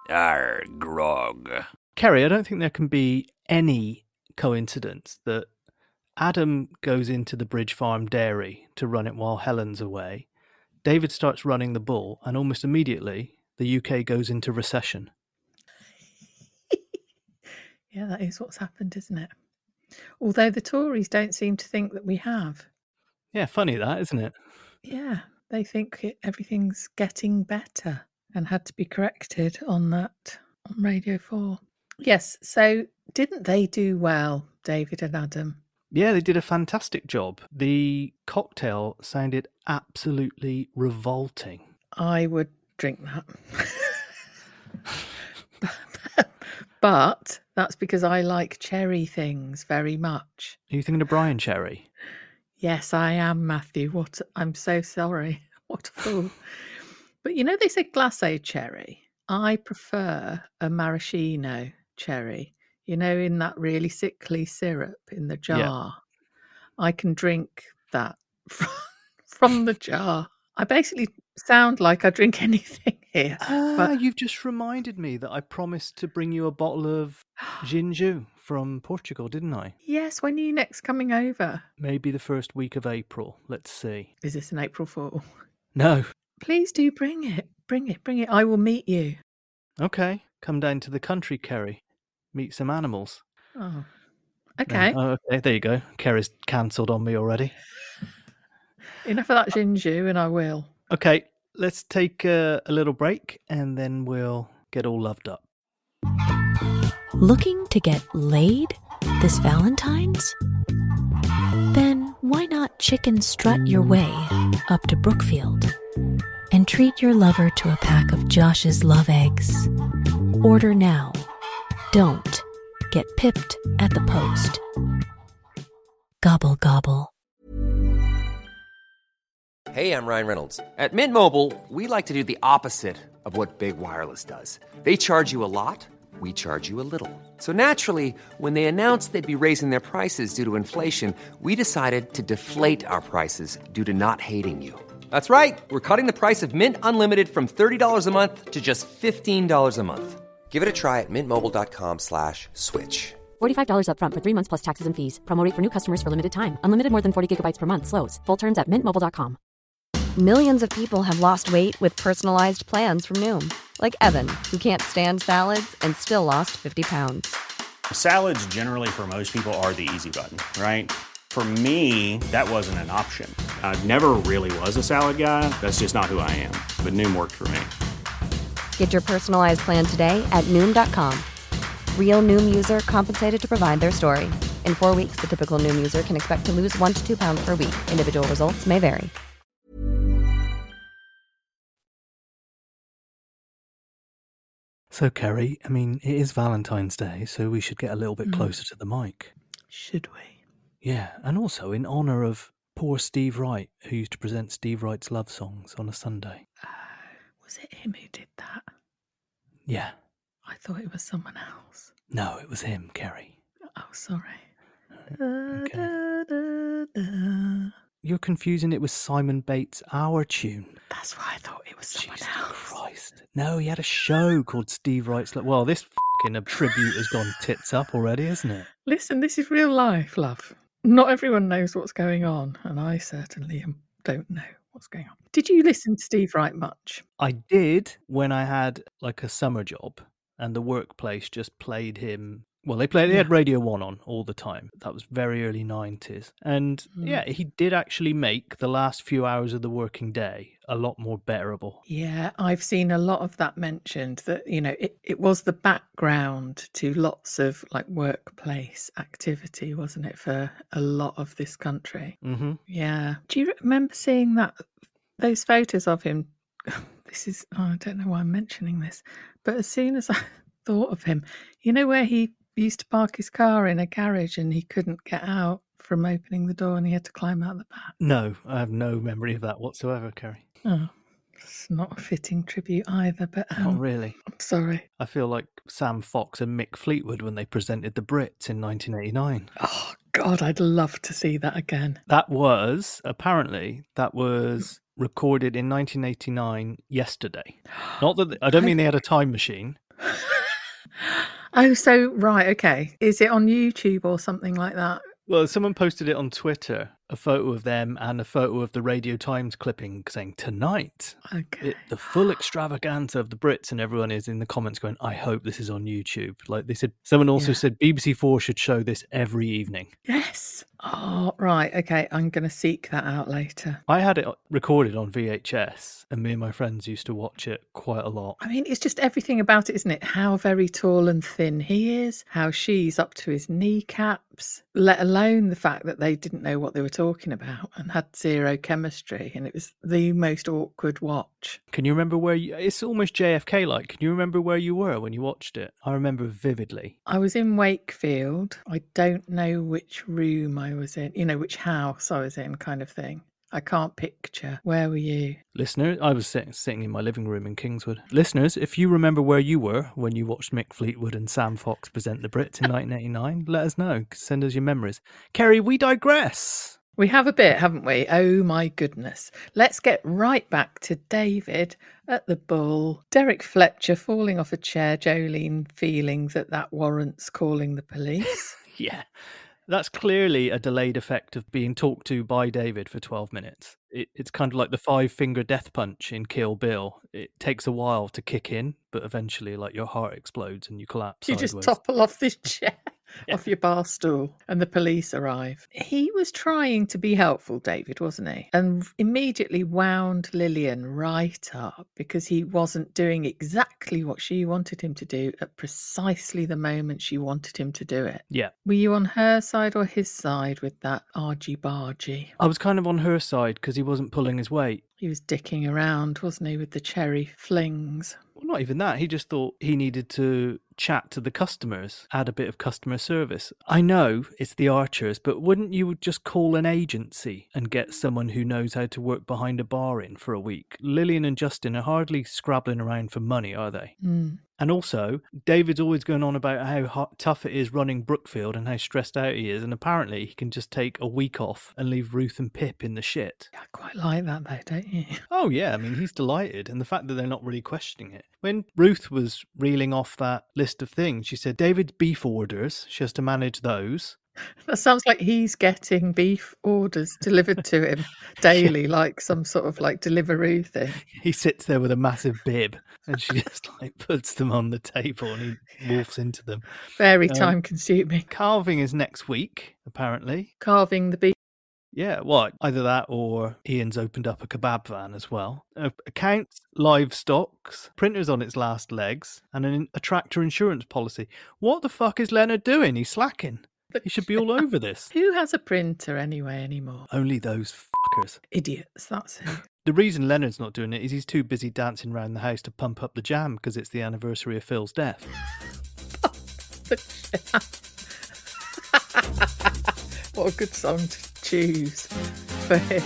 Arr, grog. Kerry, I don't think there can be any coincidence that Adam goes into the Bridge Farm dairy to run it while Helen's away. David starts running the bull, and almost immediately the UK goes into recession. Yeah, that is what's happened, isn't it? Although the Tories don't seem to think that we have. Yeah, funny that, isn't it? Yeah, they think everything's getting better and had to be corrected on that on Radio 4. Yes, so didn't they do well, David and Adam? Yeah, they did a fantastic job. The cocktail sounded absolutely revolting. I would drink that. But that's because I like cherry things very much. Are you thinking of Brian Cherry? Yes, I am, Matthew. I'm so sorry. What a fool. But you know, they say glacé cherry. I prefer a maraschino cherry. You know, in that really sickly syrup in the jar. Yeah. I can drink that from the jar. I basically sound like I drink anything here. But You've just reminded me that I promised to bring you a bottle of Ginju from Portugal, didn't I? yes, when are you next coming over? Maybe the first week of April. Let's see. Is this an April Fool? No. Please do bring it. Bring it. Bring it. I will meet you. Okay. Come down to the country, Kerry. Meet some animals. Oh, okay. Oh, okay, there you go. Kerry's cancelled on me already. Enough of that Ginju and I will. Okay, let's take a little break and then we'll get all loved up. Looking to get laid this Valentine's? Then why not chicken strut your way up to Brookfield and treat your lover to a pack of Josh's Love Eggs? Order now. Don't get pipped at the post. Gobble gobble. Hey, I'm Ryan Reynolds. At Mint Mobile, we like to do the opposite of what Big Wireless does. They charge you a lot, we charge you a little. So naturally, when they announced they'd be raising their prices due to inflation, we decided to deflate our prices due to not hating you. That's right. We're cutting the price of Mint Unlimited from $30 a month to just $15 a month. Give it a try at mintmobile.com/switch. $45 up front for 3 months plus taxes and fees. Promo rate for new customers for limited time. Unlimited more than 40 gigabytes per month. Slows full terms at mintmobile.com. Millions of people have lost weight with personalized plans from Noom. Like Evan, who can't stand salads and still lost 50 pounds. Salads generally for most people are the easy button, right? For me, that wasn't an option. I never really was a salad guy. That's just not who I am. But Noom worked for me. Get your personalized plan today at Noom.com. Real Noom user compensated to provide their story. In 4 weeks, the typical Noom user can expect to lose 1 to 2 pounds per week. Individual results may vary. So, Kerry, I mean, it is Valentine's Day, so we should get a little bit closer to the mic. Should we? Yeah, and also in honour of poor Steve Wright, who used to present Steve Wright's love songs on a Sunday. Was it him who did that? Yeah. I thought it was someone else. No, it was him, Kerry. Oh, sorry. You're confusing it with Simon Bates' Our Tune. That's why I thought it was someone Jesus else. Christ. No, he had a show called Steve Wright's... Well, this fucking tribute has gone tits up already, isn't it? Listen, this is real life, love. Not everyone knows what's going on, and I certainly don't know what's going on. Did you listen to Steve Wright much? I did when I had like a summer job and the workplace just played him. Well, they had Radio 1 on all the time. That was very early 90s. And yeah, he did actually make the last few hours of the working day a lot more bearable. Yeah, I've seen a lot of that mentioned, that, you know, it was the background to lots of like workplace activity, wasn't it, for a lot of this country? Mm-hmm. Yeah. Do you remember seeing those photos of him? I don't know why I'm mentioning this, but as soon as I thought of him, you know, where he used to park his car in a garage and he couldn't get out from opening the door and he had to climb out the back? No, I have no memory of that whatsoever, Kerry. Oh, it's not a fitting tribute either, but Not really. I'm sorry. I feel like Sam Fox and Mick Fleetwood when they presented the Brits in 1989. Oh, God, I'd love to see that again. That was recorded in 1989 yesterday. Not that I don't mean they had a time machine. Oh, so, right, okay. Is it on YouTube or something like that? Well, someone posted it on Twitter, a photo of them and a photo of the Radio Times clipping saying tonight. Okay. The full extravaganza of the Brits, and everyone is in the comments going, I hope this is on YouTube. Like they said, someone also said BBC4 should show this every evening. Yes. Oh, right. Okay. I'm going to seek that out later. I had it recorded on VHS, and me and my friends used to watch it quite a lot. I mean, it's just everything about it, isn't it? How very tall and thin he is, how she's up to his kneecaps, let alone the fact that they didn't know what they were talking about and had zero chemistry. And it was the most awkward watch. Can you remember where it's almost JFK-like. Can you remember where you were when you watched it? I remember vividly. I was in Wakefield. I don't know which room I was in, which house I was in, kind of thing. I can't picture. Where were you? Listener, I was sitting in my living room in Kingswood. Listeners, if you remember where you were when you watched Mick Fleetwood and Sam Fox present the Brits in 1989, let us know. Send us your memories. Kerry, we digress. We have a bit, haven't we? Oh my goodness. Let's get right back to David at the Bull. Derek Fletcher falling off a chair, Jolene feeling that warrants calling the police. Yeah. That's clearly a delayed effect of being talked to by David for 12 minutes. It's kind of like the 5-finger death punch in Kill Bill. It takes a while to kick in, but eventually, like, your heart explodes and you collapse You sideways. just topple off this chair. Off your bar stool, and the police arrive. He was trying to be helpful, David, wasn't he? And immediately wound Lillian right up because he wasn't doing exactly what she wanted him to do at precisely the moment she wanted him to do it. Yeah. Were you on her side or his side with that argy-bargy? I was kind of on her side because he wasn't pulling his weight. He was dicking around, wasn't he, with the cherry flings? Well, not even that. He just thought he needed to chat to the customers, add a bit of customer service. I know it's the Archers, but wouldn't you just call an agency and get someone who knows how to work behind a bar in for a week? Lillian and Justin are hardly scrabbling around for money, are they? Mm. And also, David's always going on about how tough it is running Brookfield and how stressed out he is. And apparently he can just take a week off and leave Ruth and Pip in the shit. I quite like that though, don't you? Oh, yeah. I mean, he's delighted. And the fact that they're not really questioning it. When Ruth was reeling off that list of things, she said David's beef orders, she has to manage those. That sounds like he's getting beef orders delivered to him daily, like some sort of like Deliveroo thing. He sits there with a massive bib and she just like puts them on the table and he wolfs into them. Very time consuming. Carving is next week, apparently. Carving the beef. Yeah, what? Either that or Ian's opened up a kebab van as well. Accounts, livestocks, printers on its last legs, and a tractor insurance policy. What the fuck is Leonard doing? He's slacking. He should be all over this. Who has a printer anyway anymore? Only those fuckers. Idiots, that's who. The reason Leonard's not doing it is he's too busy dancing around the house to pump up the jam because it's the anniversary of Phil's death. What a good song to choose for him.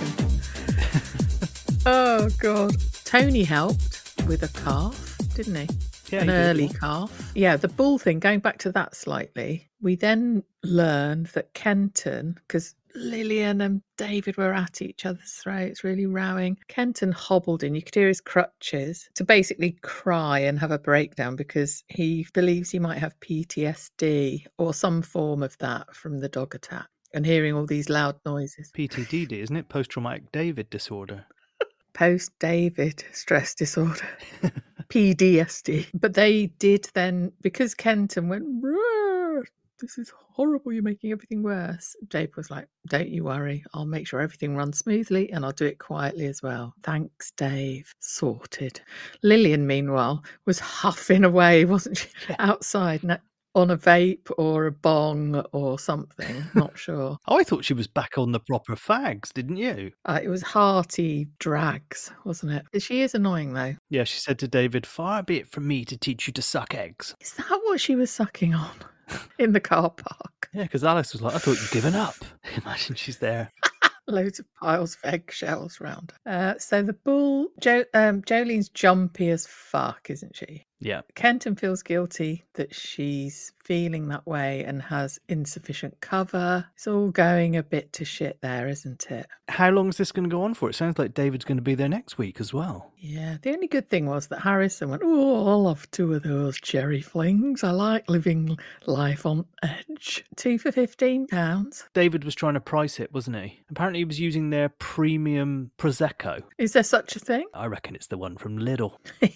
Oh, God. Tony helped with a calf, didn't he? Yeah, An early calf. Yeah, the bull thing, going back to that slightly, we then learned that Kenton, because Lillian and David were at each other's throats, really rowing. Kenton hobbled in, you could hear his crutches, to basically cry and have a breakdown because he believes he might have PTSD or some form of that from the dog attack and hearing all these loud noises. PTDD, isn't it? Post-traumatic David disorder. Post-David stress disorder. PDSD. But they did then, because Kenton went, this is horrible, you're making everything worse. Dave was like, don't you worry, I'll make sure everything runs smoothly and I'll do it quietly as well. Thanks, Dave. Sorted. Lillian, meanwhile, was huffing away, wasn't she? Outside on a vape or a bong or something, not sure. Oh, I thought she was back on the proper fags, didn't you? It was hearty drags, wasn't it? She is annoying though. Yeah, she said to David, far be it from me to teach you to suck eggs. Is that what she was sucking on in the car park? Yeah, because Alice was like, I thought you'd given up. Imagine she's there. Loads of piles of eggshells round her. So the bull, Jolene's jumpy as fuck, isn't she? Yeah. Kenton feels guilty that she's feeling that way and has insufficient cover. It's all going a bit to shit there, isn't it? How long is this going to go on for? It sounds like David's going to be there next week as well. Yeah, the only good thing was that Harrison went, oh, I'll have 2 of those cherry flings. I like living life on edge. 2 for £15. David was trying to price it, wasn't he? Apparently he was using their premium Prosecco. Is there such a thing? I reckon it's the one from Lidl.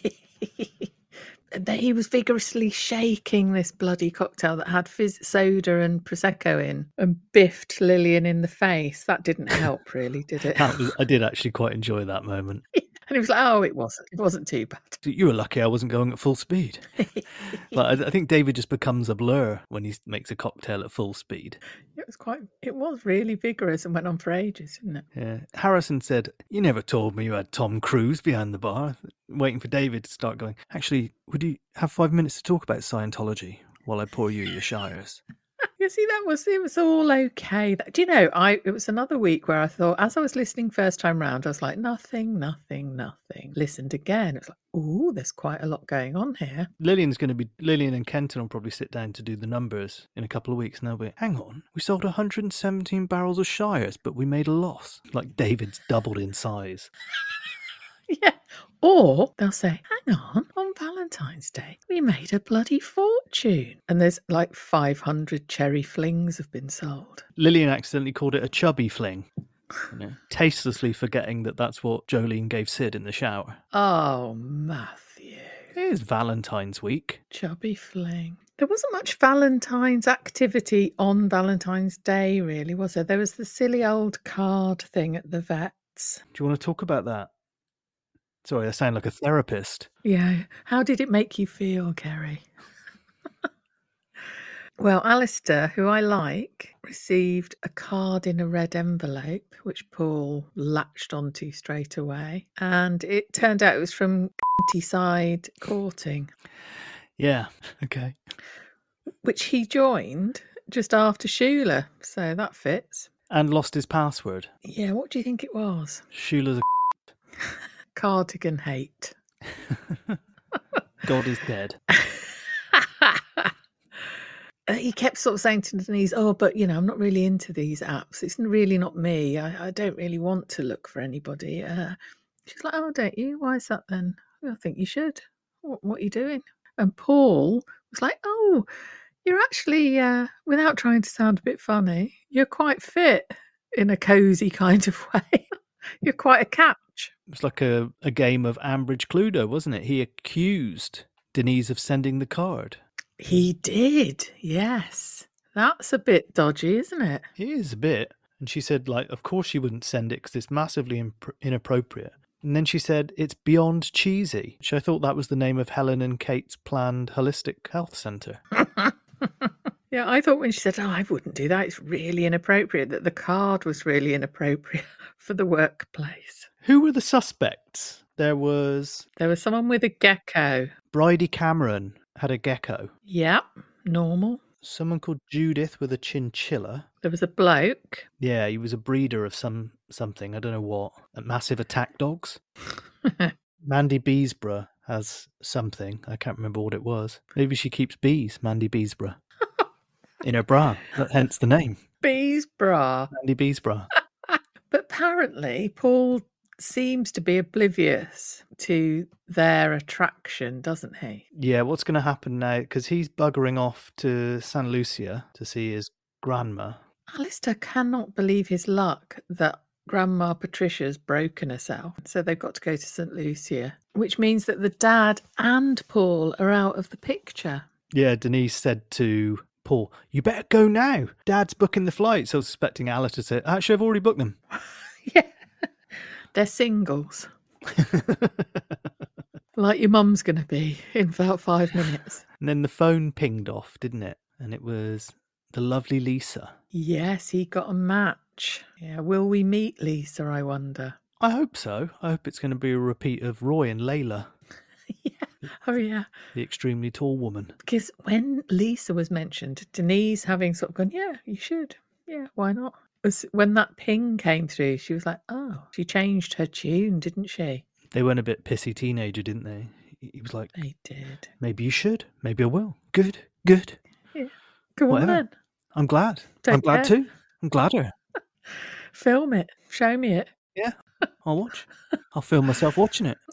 He was vigorously shaking this bloody cocktail that had soda and Prosecco in and biffed Lillian in the face. That didn't help really, did it? I did actually quite enjoy that moment. And he was like, oh, it wasn't too bad. You were lucky I wasn't going at full speed. Like, I think David just becomes a blur when he makes a cocktail at full speed. It was really vigorous and went on for ages, didn't it? Yeah. Harrison said, you never told me you had Tom Cruise behind the bar, waiting for David to start going, actually, would you have 5 minutes to talk about Scientology while I pour you your shires? You see, it was all okay. Do you know, it was another week where I thought, as I was listening first time round, I was like, nothing. Listened again. It was like, ooh, there's quite a lot going on here. Lillian and Kenton will probably sit down to do the numbers in a couple of weeks and they'll be, hang on, we sold 117 barrels of shires, but we made a loss. Like David's doubled in size. Yeah. Or they'll say, hang on Valentine's Day, we made a bloody fortune. And there's like 500 cherry flings have been sold. Lillian accidentally called it a chubby fling. Tastelessly forgetting that that's what Jolene gave Sid in the shower. Oh, Matthew. It is Valentine's week. Chubby fling. There wasn't much Valentine's activity on Valentine's Day, really, was there? There was the silly old card thing at the vets. Do you want to talk about that? Sorry, I sound like a therapist. Yeah. How did it make you feel, Kerry? Well, Alistair, who I like, received a card in a red envelope, which Paul latched onto straight away. And it turned out it was from Side Courting. Yeah, okay. Which he joined just after Shula, so that fits. And lost his password. Yeah, what do you think it was? Shula's a Cardigan hate. God is dead. He kept sort of saying to Denise, oh, but, I'm not really into these apps. It's really not me. I don't really want to look for anybody. She's like, oh, don't you? Why is that then? I think you should. What are you doing? And Paul was like, oh, you're actually, without trying to sound a bit funny, you're quite fit in a cosy kind of way. You're quite a catch. It was like a game of Ambridge Cluedo, wasn't it? He accused Denise of sending the card. He did, yes. That's a bit dodgy, isn't it? It is a bit. And she said, of course she wouldn't send it because it's massively inappropriate. And then she said, it's beyond cheesy, which I thought that was the name of Helen and Kate's planned holistic health centre. Yeah, I thought when she said, oh, I wouldn't do that, it's really inappropriate, that the card was really inappropriate for the workplace. Who were the suspects? There was someone with a gecko. Bridie Cameron had a gecko. Yep, normal. Someone called Judith with a chinchilla. There was a bloke. Yeah, he was a breeder of something, I don't know what. Massive attack dogs. Mandy Beesborough has something, I can't remember what it was. Maybe she keeps bees, Mandy Beesborough. In her bra, hence the name. Bees bra. Mandy Beesborough. But apparently Paul seems to be oblivious to their attraction, doesn't he? Yeah, what's going to happen now? Because he's buggering off to San Lucia to see his grandma. Alistair cannot believe his luck that Grandma Patricia's broken herself. So they've got to go to St. Lucia, which means that the dad and Paul are out of the picture. Yeah, Denise said to Paul, you better go now. Dad's booking the flights. I was expecting Alistair to say, actually, I've already booked them. Yeah. They're singles. Like your mum's going to be in about 5 minutes. And then the phone pinged off, didn't it? And it was the lovely Lisa. Yes, he got a match. Yeah, will we meet Lisa, I wonder? I hope so. I hope it's going to be a repeat of Roy and Layla. Yeah. Oh, yeah. The extremely tall woman. Because when Lisa was mentioned, Denise having sort of gone, yeah, you should. Yeah, why not? When that ping came through, she was like, oh, she changed her tune, didn't she? They went a bit pissy teenager, didn't they? he was like, They did. maybe you should. Maybe I will. Good. Good. Yeah. Go on Whatever. then. I'm glad. Don't I'm glad care. too. I'm gladder. Film it. Show me it. Yeah. I'll watch. I'll film myself watching it.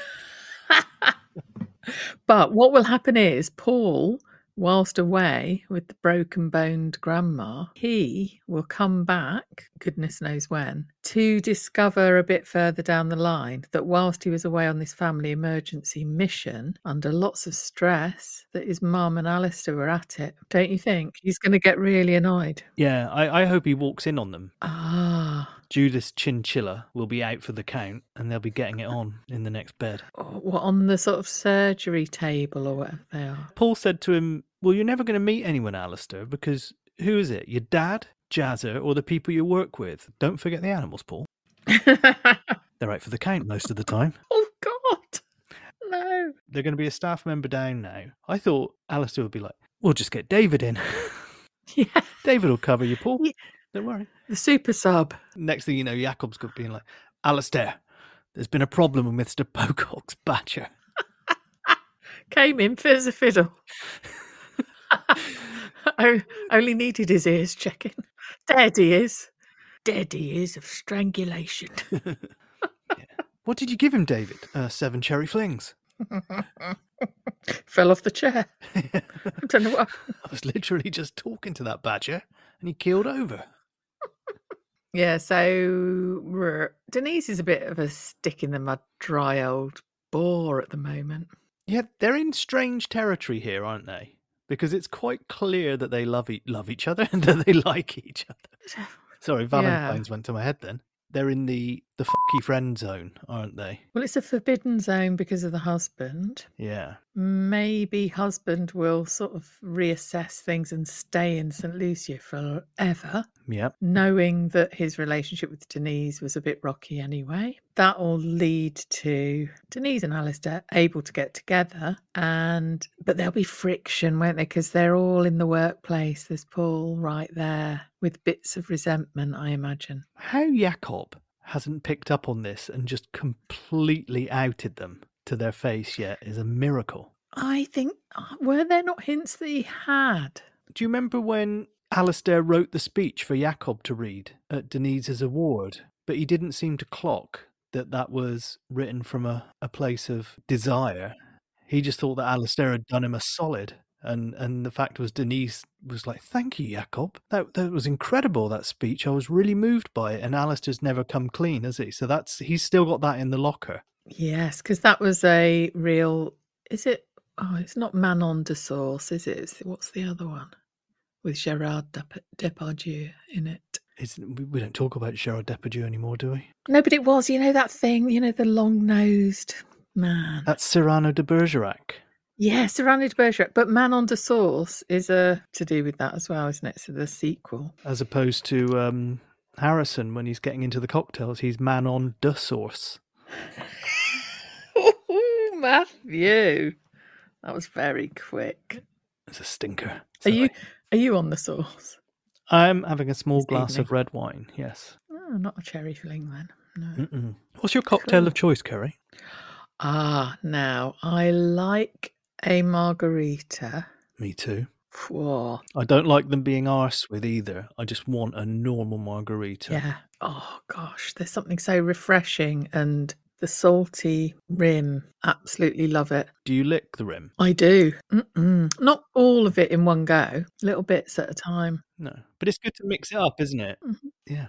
But what will happen is Paul, whilst away with the broken boned grandma, he will come back, goodness knows when, to discover a bit further down the line that whilst he was away on this family emergency mission, under lots of stress, that his mum and Alistair were at it. Don't you think? He's going to get really annoyed. Yeah, I hope he walks in on them. Ah. Judas Chinchilla will be out for the count and they'll be getting it on in the next bed. What, on the sort of surgery table or whatever they are? Paul said to him, well, you're never going to meet anyone, Alistair, because who is it? Your dad, Jazzer, or the people you work with? Don't forget the animals, Paul. They're out for the count most of the time. Oh, God. No. They're going to be a staff member down now. I thought Alistair would be like, we'll just get David in. Yeah. David will cover you, Paul. Yeah. Don't worry. The super sub. Next thing you know, Jacob's got being like, Alistair, there's been a problem with Mr. Pocock's badger. Came in fit as a fiddle. I only needed his ears checking. Dead he is. Dead he is of strangulation. Yeah. What did you give him, David? 7 cherry flings. Fell off the chair. I don't know what. I was literally just talking to that badger and he keeled over. Yeah, so Denise is a bit of a stick in the mud, dry old bore at the moment. Yeah, they're in strange territory here, aren't they? Because it's quite clear that they love each other and that they like each other. Sorry, Valentine's went to my head then. They're in the fucky friend zone, aren't they? Well, it's a forbidden zone because of the husband. Yeah. Maybe husband will sort of reassess things and stay in St. Lucia forever. Yep. Knowing that his relationship with Denise was a bit rocky anyway. That will lead to Denise and Alistair able to get together, but there'll be friction, won't there? Because they're all in the workplace. There's Paul right there with bits of resentment, I imagine. How Jakob hasn't picked up on this and just completely outed them to their face yet is a miracle. I think, were there not hints that he had? Do you remember when Alistair wrote the speech for Jakob to read at Denise's award, but he didn't seem to clock that was written from a place of desire? He just thought that Alistair had done him a solid. And the fact was Denise was like, thank you, Jakob. That was incredible, that speech. I was really moved by it. And Alistair's never come clean, has he? So he's still got that in the locker. Yes, because that was a real... Is it... Oh, it's not Manon de Sauce, is it? What's the other one? With Gerard Depardieu in it. We don't talk about Gerard Depardieu anymore, do we? No, but it was, that thing, the long-nosed man. That's Cyrano de Bergerac. Yeah, Cyrano de Bergerac. But Manon de Sauce is to do with that as well, isn't it? So the sequel. As opposed to Harrison, when he's getting into the cocktails, he's Manon de Sauce. Oh, Matthew. That was very quick. It's a stinker. Are you on the sauce? I'm having a small glass of red wine, yes. Oh, not a cherry fling then. No. Mm-mm. What's your cocktail of choice, Kerry? Now, I like a margarita. Me too. Whoa. I don't like them being arse with either. I just want a normal margarita. Yeah. Oh, gosh. There's something so refreshing, and the salty rim. Absolutely love it. Do you lick the rim? I do. Not all of it in one go. Little bits at a time. No. But it's good to mix it up, isn't it? Mm-hmm. Yeah.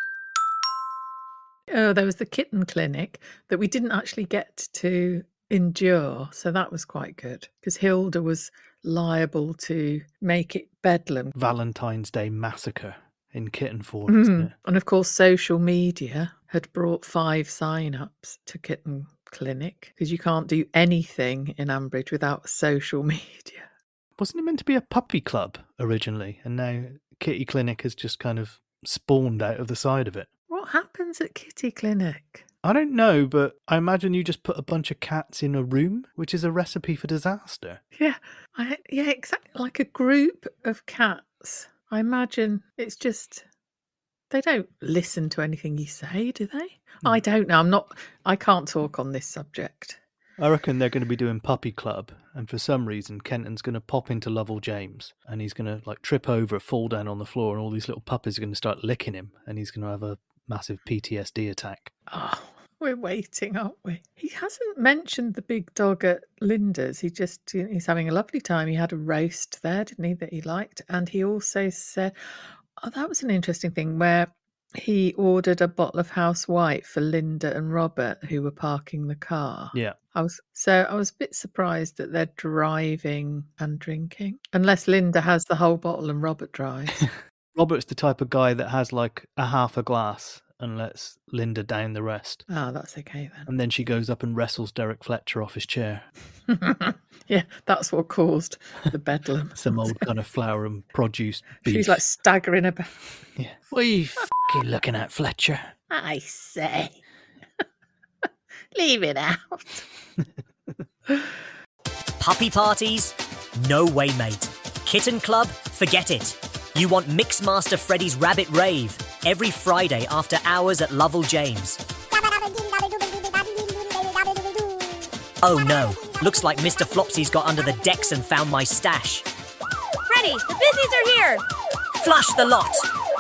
Oh, there was the kitten clinic that we didn't actually get to endure. So that was quite good because Hilda was liable to make it bedlam. Valentine's Day massacre in kitten form, isn't it? And of course, social media had brought 5 sign-ups to Kitten Clinic because you can't do anything in Ambridge without social media. Wasn't it meant to be a puppy club originally? And now Kitty Clinic has just kind of spawned out of the side of it. What happens at Kitty Clinic? I don't know, but I imagine you just put a bunch of cats in a room, which is a recipe for disaster. Yeah, exactly. Like a group of cats. I imagine it's just... They don't listen to anything you say, do they? I don't know. I can't talk on this subject. I reckon they're going to be doing Puppy Club, and for some reason, Kenton's going to pop into Lovell James, and he's going to like trip over, fall down on the floor, and all these little puppies are going to start licking him, and he's going to have a massive PTSD attack. Oh, we're waiting, aren't we? He hasn't mentioned the big dog at Linda's. He's having a lovely time. He had a roast there, didn't he, that he liked? And he also said, oh, that was an interesting thing where he ordered a bottle of House White for Linda and Robert, who were parking the car. Yeah. I was a bit surprised that they're driving and drinking, unless Linda has the whole bottle and Robert drives. Robert's the type of guy that has like a half a glass and lets Linda down the rest. Oh, that's okay then. And then she goes up and wrestles Derek Fletcher off his chair. Yeah, that's what caused the bedlam. Some old kind of flour and produce beef. She's like staggering about. Yeah. What are you fucking looking at, Fletcher? I say. Leave it out. Puppy parties? No way, mate. Kitten club? Forget it. You want Mixmaster Freddy's Rabbit Rave every Friday after hours at Lovell James. Oh no, looks like Mr. Flopsy's got under the decks and found my stash. Freddy, the busies are here! Flush the lot!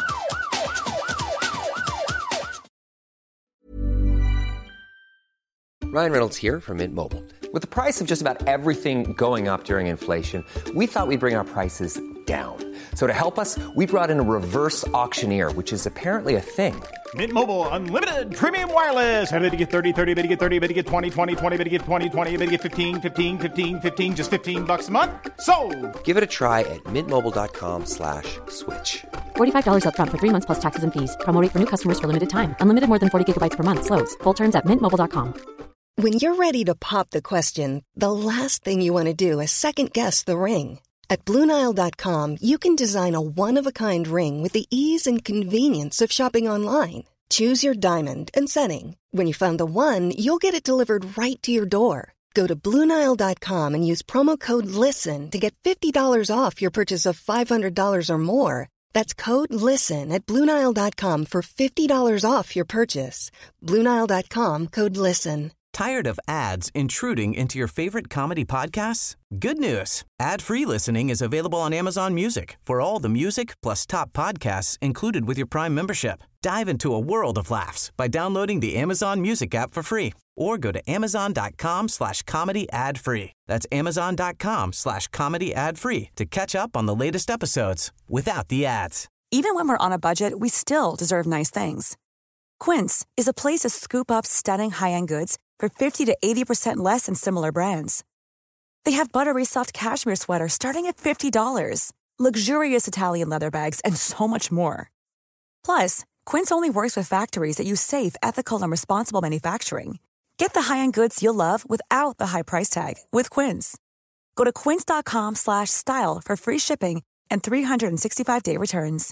Ryan Reynolds here from Mint Mobile. With the price of just about everything going up during inflation, we thought we'd bring our prices down. So to help us, we brought in a reverse auctioneer, which is apparently a thing. Mint Mobile Unlimited Premium Wireless. How to get 30, 30, bit to get 30, bit to get 20, 20, 20, bit to get 20, 20, bit to get 15, 15, 15, 15, just $15 a month? Sold! Give it a try at mintmobile.com/switch. $45 up front for 3 months plus taxes and fees. Promo rate for new customers for limited time. Unlimited more than 40 gigabytes per month. Slows full terms at mintmobile.com. When you're ready to pop the question, the last thing you want to do is second-guess the ring. At BlueNile.com, you can design a one-of-a-kind ring with the ease and convenience of shopping online. Choose your diamond and setting. When you find the one, you'll get it delivered right to your door. Go to BlueNile.com and use promo code LISTEN to get $50 off your purchase of $500 or more. That's code LISTEN at BlueNile.com for $50 off your purchase. BlueNile.com, code LISTEN. Tired of ads intruding into your favorite comedy podcasts? Good news. Ad-free listening is available on Amazon Music for all the music plus top podcasts included with your Prime membership. Dive into a world of laughs by downloading the Amazon Music app for free or go to amazon.com/comedy ad-free. That's amazon.com/comedy ad-free to catch up on the latest episodes without the ads. Even when we're on a budget, we still deserve nice things. Quince is a place to scoop up stunning high-end goods for 50 to 80% less than similar brands. They have buttery soft cashmere sweaters starting at $50, luxurious Italian leather bags, and so much more. Plus, Quince only works with factories that use safe, ethical, and responsible manufacturing. Get the high-end goods you'll love without the high price tag with Quince. Go to quince.com/style for free shipping and 365-day returns.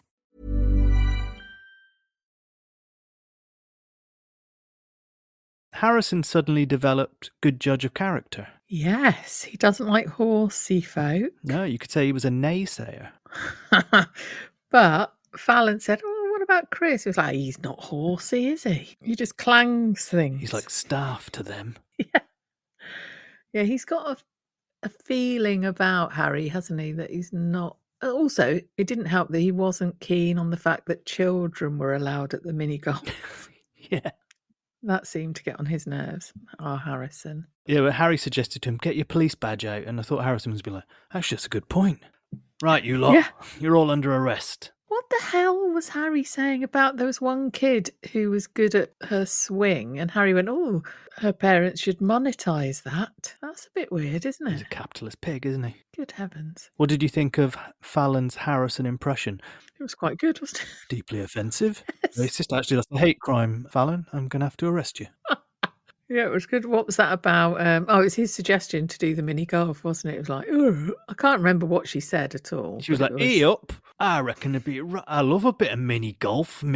Harrison suddenly developed good judge of character. Yes, he doesn't like horsey folk. No, you could say he was a naysayer. But Fallon said, oh, what about Chris? He was like, he's not horsey, is he? He just clangs things. He's like staff to them. Yeah, he's got a feeling about Harry, hasn't he, that he's not... Also, it didn't help that he wasn't keen on the fact that children were allowed at the mini-golf. Yeah. That seemed to get on his nerves, Harrison. Yeah, but Harry suggested to him, get your police badge out, and I thought Harrison was be like, that's just a good point. Right, you lot, you're all under arrest. What the hell was Harry saying about there was one kid who was good at her swing, and Harry went, oh, her parents should monetize that. That's a bit weird, isn't it? He's a capitalist pig, isn't he? Good heavens. What did you think of Fallon's Harrison impression? It was quite good, wasn't it? Deeply offensive. Yes. Racist. Actually, that's a hate crime, Fallon. I'm going to have to arrest you. Yeah, it was good. What was that about? It was his suggestion to do the mini golf, wasn't it? It was like, I can't remember what she said at all. She was like, hey up, I reckon it'd be I love a bit of mini golf, me.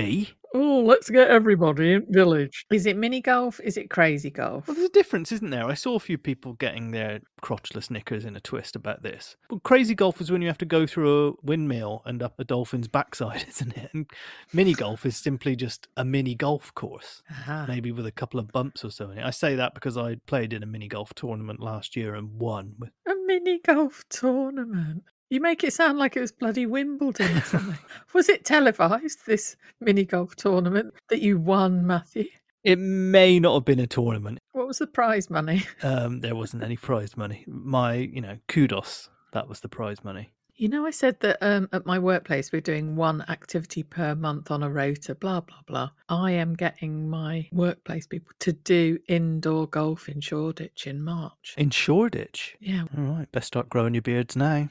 Oh, let's get everybody in village. Is it mini golf? Is it crazy golf? Well, there's a difference, isn't there? I saw a few people getting their crotchless knickers in a twist about this. Well, crazy golf is when you have to go through a windmill and up a dolphin's backside, isn't it? And mini golf is simply just a mini golf course, maybe with a couple of bumps or so in it. I say that because I played in a mini golf tournament last year and won. A mini golf tournament? You make it sound like it was bloody Wimbledon or something. Was it televised, this mini golf tournament that you won, Matthew? It may not have been a tournament. What was the prize money? There wasn't any prize money. My, kudos. That was the prize money. You know, I said that at my workplace, we're doing one activity per month on a rota, blah, blah, blah. I am getting my workplace people to do indoor golf in Shoreditch in March. In Shoreditch? Yeah. All right, best start growing your beards now.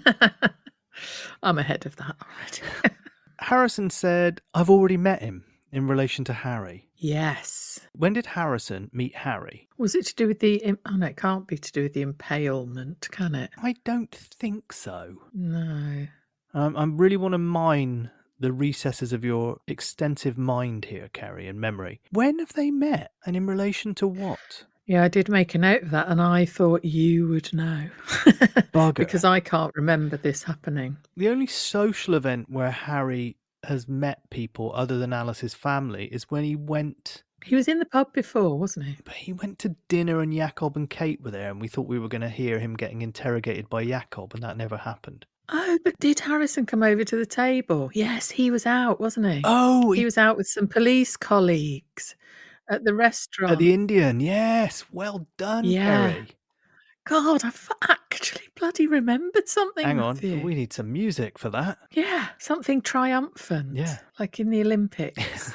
I'm ahead of that already. Harrison said, I've already met him in relation to Harry. Yes. When did Harrison meet Harry? Was it to do with the... Oh, no, it can't be to do with the impalement, can it? I don't think so. No. I really want to mine the recesses of your extensive mind here, Kerry, and memory. When have they met, and in relation to what? Yeah, I did make a note of that, and I thought you would know. Bugger. Because I can't remember this happening. The only social event where Harry has met people other than Alice's family is when he went... He was in the pub before, wasn't he? But he went to dinner and Jacob and Kate were there, and we thought we were going to hear him getting interrogated by Jacob, and that never happened. Oh, but did Harrison come over to the table? Yes, he was out, wasn't he? Oh! He was out with some police colleagues at the restaurant. At the Indian, yes. Well done, Kerry. God, I've actually bloody remembered something. Hang on, Matthew. we need some music for that. Yeah, something triumphant. Yeah. Like in the Olympics.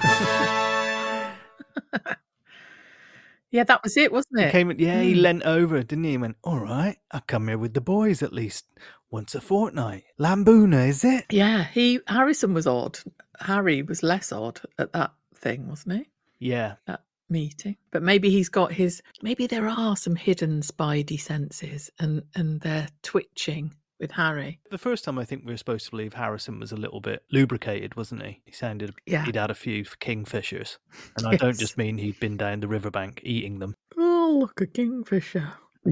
Yeah, that was it, wasn't it? He leant over, didn't he? He went, all right, I'll come here with the boys at least once a fortnight. Lambuna, is it? Yeah, Harrison was odd. Harry was less odd at that thing, wasn't he? Yeah. That meeting. But maybe maybe there are some hidden spidey senses and they're twitching with Harry. The first time I think we were supposed to believe Harrison was a little bit lubricated, wasn't he? He sounded he'd had a few kingfishers. And I don't just mean he'd been down the riverbank eating them. Oh, look, a kingfisher.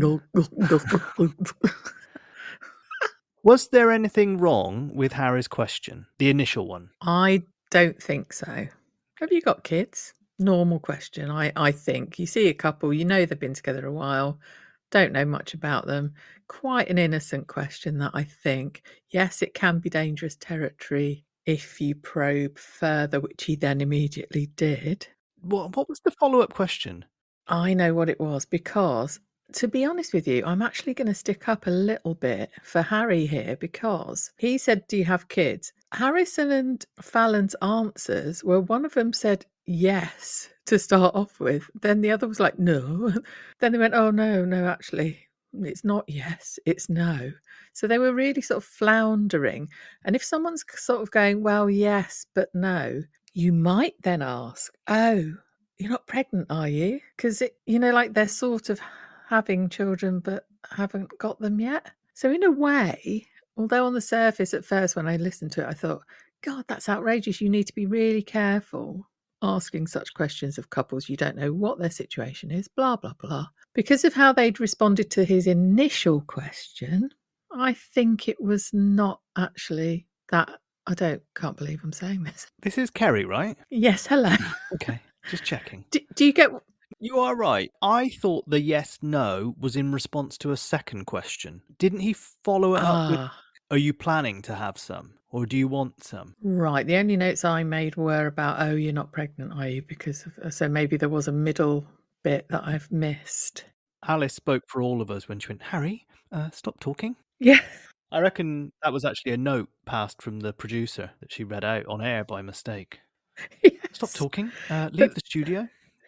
Was there anything wrong with Harry's question? The initial one? I don't think so. Have you got kids? Normal question, I think. You see a couple, you know they've been together a while, don't know much about them. Quite an innocent question that I think. Yes, it can be dangerous territory if you probe further, which he then immediately did. What was the follow-up question? I know what it was, because, to be honest with you, I'm actually going to stick up a little bit for Harry here, because he said, do you have kids? Harrison and Fallon's answers were, one of them said yes to start off with. Then the other was like, no. Then they went, oh, no, actually, it's not yes, it's no. So they were really sort of floundering. And if someone's sort of going, well, yes, but no, you might then ask, oh, you're not pregnant, are you? Because, like they're sort of having children but haven't got them yet. So in a way, although on the surface at first when I listened to it, I thought, God, that's outrageous. You need to be really careful asking such questions of couples. You don't know what their situation is, blah, blah, blah. Because of how they'd responded to his initial question, I think it was not actually that. Can't believe I'm saying this. This is Kerry, right? Yes, hello. Okay, just checking. Do you get... You are right. I thought the yes-no was in response to a second question. Didn't he follow it up with, are you planning to have some? Or do you want some? Right. The only notes I made were about, oh, you're not pregnant, are you? So maybe there was a middle bit that I've missed. Alice spoke for all of us when she went, Harry, stop talking. Yeah. I reckon that was actually a note passed from the producer that she read out on air by mistake. Yes. Stop talking. Leave the studio.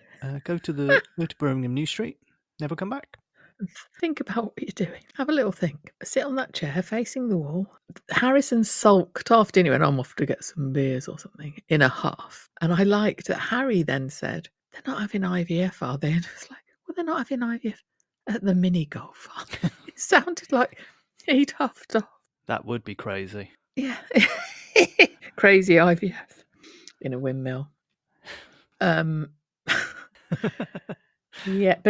Go to Birmingham New Street. Never come back. Think about what you're doing. Have a little think. Sit on that chair facing the wall. Harrison sulked off, didn't he? And I'm off to get some beers or something in a huff. And I liked that Harry then said, they're not having IVF, are they? And it was like, well, they're not having IVF at the mini golf. It sounded like he'd huffed off. That would be crazy. Yeah. Crazy IVF in a windmill. Yeah, but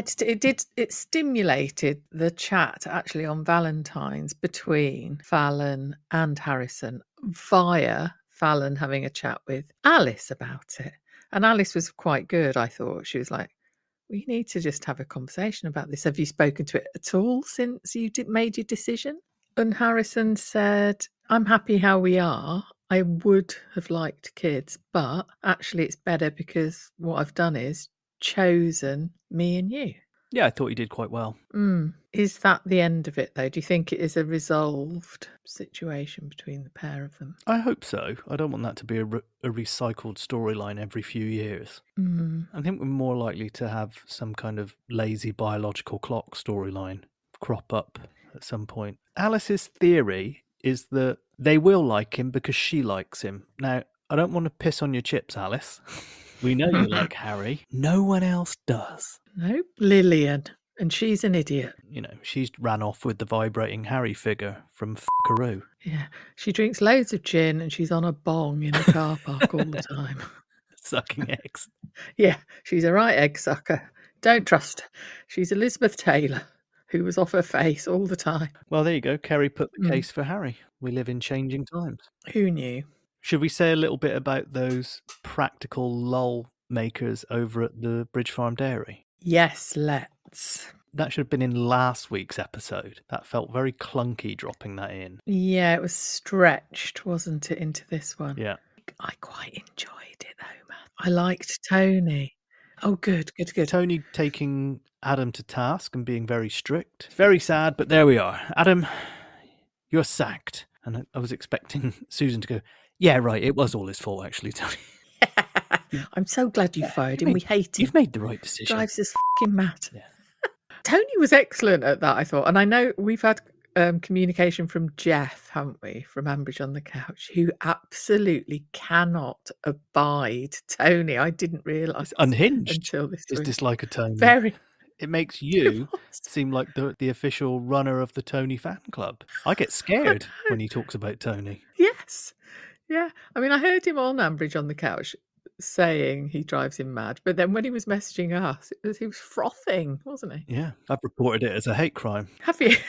it stimulated the chat actually on Valentine's between Fallon and Harrison via Fallon having a chat with Alice about it. And Alice was quite good, I thought. She was like, we need to just have a conversation about this. Have you spoken to it at all since you made your decision? And Harrison said, I'm happy how we are. I would have liked kids, but actually it's better because what I've done is chosen me and you. Yeah, I thought he did quite well. Is that the end of it, though? Do you think it is a resolved situation between the pair of them? I hope so. I don't want that to be a recycled storyline every few years. I think we're more likely to have some kind of lazy biological clock storyline crop up at some point. Alice's theory is that they will like him because she likes him. Now, I don't want to piss on your chips, Alice. We know you like Harry. No one else does. Nope, Lillian. And she's an idiot. You know, she's ran off with the vibrating Harry figure from F***aroo. Yeah, she drinks loads of gin and she's on a bong in the car park all the time. Sucking eggs. Yeah, she's a right egg sucker. Don't trust her. She's Elizabeth Taylor, who was off her face all the time. Well, there you go. Kerry put the case for Harry. We live in changing times. Who knew? Should we say a little bit about those practical lull makers over at the Bridge Farm Dairy? Yes, let's. That should have been in last week's episode. That felt very clunky dropping that in. Yeah, it was stretched, wasn't it, into this one? Yeah. I quite enjoyed it though, man. I liked Tony. Oh, good. Tony taking Adam to task and being very strict. Very sad, but there we are. Adam, you're sacked. And I was expecting Susan to go, yeah, right, it was all his fault, actually, Tony. I'm so glad you fired him. We hate him. You've made the right decision. Drives us fucking mad. Yeah. Tony was excellent at that, I thought. And I know we've had communication from Jeff, haven't we, from Ambridge on the Couch, who absolutely cannot abide Tony. I didn't realise. It's unhinged. Until this His week. dislike of Tony. Very. It makes you seem like the official runner of the Tony fan club. I get scared when he talks about Tony. Yes. Yeah. I mean, I heard him on Ambridge on the Couch saying he drives him mad. But then when he was messaging us, he was frothing, wasn't he? Yeah. I've reported it as a hate crime. Have you?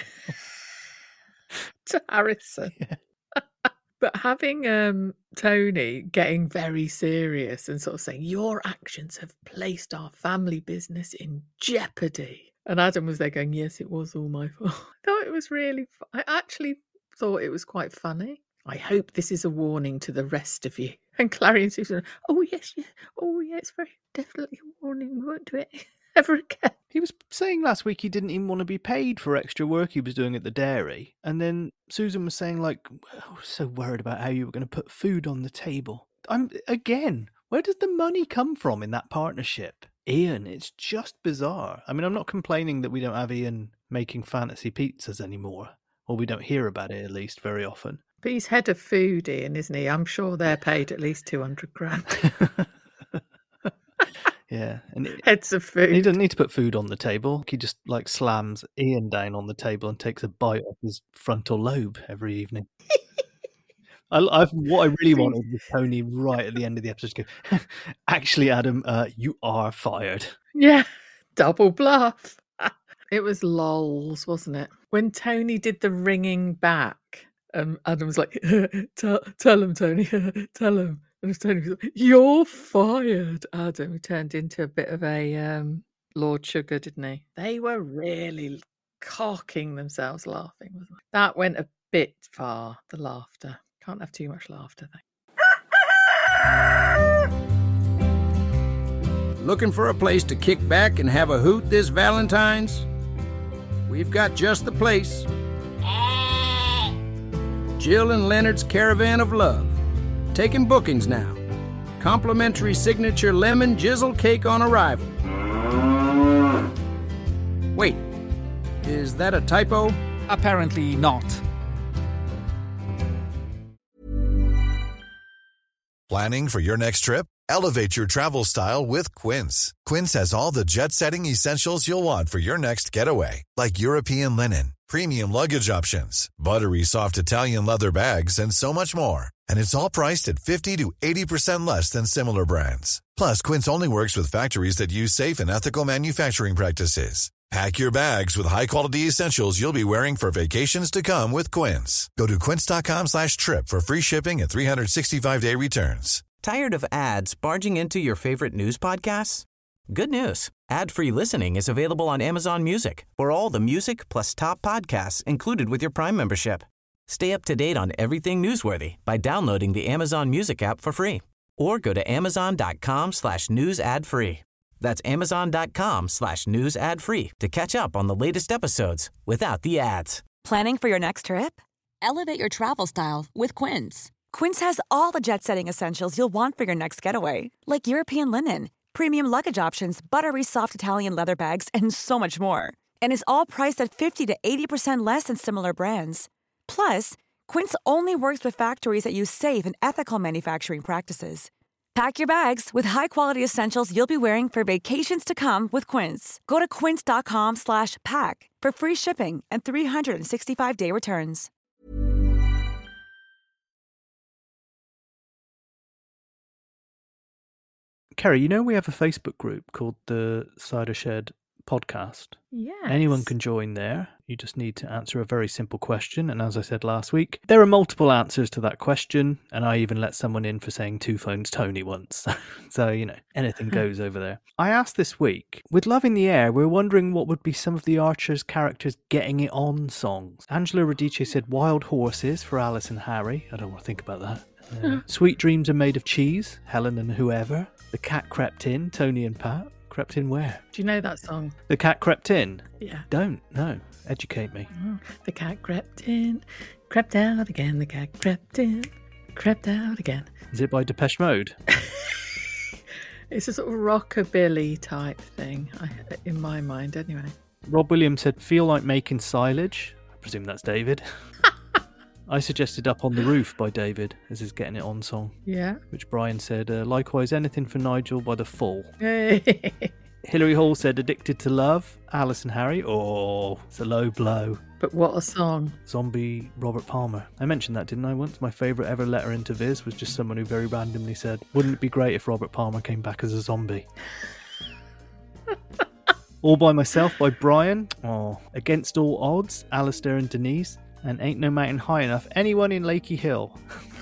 To Harrison. Yeah. But having Tony getting very serious and sort of saying, your actions have placed our family business in jeopardy. And Adam was there going, yes, it was all my fault. I thought it was really, I actually thought it was quite funny. I hope this is a warning to the rest of you. And Clary and Susan, oh, yes, yeah. Oh, yeah, it's very definitely a warning. We won't do it ever again. He was saying last week he didn't even want to be paid for extra work he was doing at the dairy. And then Susan was saying, like, I was so worried about how you were going to put food on the table. Where does the money come from in that partnership? Ian, it's just bizarre. I mean, I'm not complaining that we don't have Ian making fantasy pizzas anymore. Or we don't hear about it, at least, very often. But he's head of food, Ian, isn't he? I'm sure they're paid at least 200 grand. Yeah. And heads of food. He doesn't need to put food on the table. He just like slams Ian down on the table and takes a bite of his frontal lobe every evening. What I really wanted was Tony right at the end of the episode to go, actually, Adam, you are fired. Yeah. Double bluff. It was lols, wasn't it? When Tony did the ringing back, Adam was like, tell him, Tony, tell him. And Tony was like, you're fired, Adam. He turned into a bit of a Lord Sugar, didn't he? They were really cocking themselves laughing, wasn't it? That went a bit far, the laughter. Can't have too much laughter, though. Looking for a place to kick back and have a hoot this Valentine's? We've got just the place. Jill and Leonard's Caravan of Love. Taking bookings now. Complimentary signature lemon jizzle cake on arrival. Wait, is that a typo? Apparently not. Planning for your next trip? Elevate your travel style with Quince. Quince has all the jet-setting essentials you'll want for your next getaway, like European linen, premium luggage options, buttery soft Italian leather bags, and so much more. And it's all priced at 50 to 80% less than similar brands. Plus, Quince only works with factories that use safe and ethical manufacturing practices. Pack your bags with high-quality essentials you'll be wearing for vacations to come with Quince. Go to quince.com/trip for free shipping and 365-day returns. Tired of ads barging into your favorite news podcasts? Good news. Ad-free listening is available on Amazon Music for all the music plus top podcasts included with your Prime membership. Stay up to date on everything newsworthy by downloading the Amazon Music app for free or go to amazon.com/news ad free. That's amazon.com/news ad free to catch up on the latest episodes without the ads. Planning for your next trip? Elevate your travel style with Quince. Quince has all the jet-setting essentials you'll want for your next getaway, like European linen, premium luggage options, buttery soft Italian leather bags, and so much more. And is all priced at 50 to 80% less than similar brands. Plus, Quince only works with factories that use safe and ethical manufacturing practices. Pack your bags with high-quality essentials you'll be wearing for vacations to come with Quince. Go to quince.com/pack for free shipping and 365-day returns. Kerry, you know we have a Facebook group called the Cider Shed Podcast. Yes. Anyone can join there. You just need to answer a very simple question. And as I said last week, there are multiple answers to that question. And I even let someone in for saying Two Phones Tony once. So, you know, anything goes over there. I asked this week, with Love in the Air, we're wondering what would be some of the Archers characters' getting it on songs. Angela Radice said Wild Horses for Alice and Harry. I don't want to think about that. Sweet Dreams Are Made of Cheese, Helen and Whoever. The Cat Crept In, Tony and Pat. Crept in where? Do you know that song? The Cat Crept In? Yeah. Don't, no. Educate me. The cat crept in, crept out again. The cat crept in, crept out again. Is it by Depeche Mode? It's a sort of rockabilly type thing, in my mind anyway. Rob Williams said, Feel Like Making Silage. I presume that's David. I suggested Up on the Roof by David as his Getting It On song. Yeah. Which Brian said, likewise, Anything for Nigel by The Fall. Hey. Hilary Hall said Addicted to Love, Alice and Harry. Oh, it's a low blow. But what a song. Zombie Robert Palmer. I mentioned that, didn't I, once? My favourite ever letter into Viz was just someone who very randomly said, wouldn't it be great if Robert Palmer came back as a zombie? All by Myself by Brian. Oh, Against All Odds, Alistair and Denise. And Ain't No Mountain High Enough, anyone in Lakey Hill.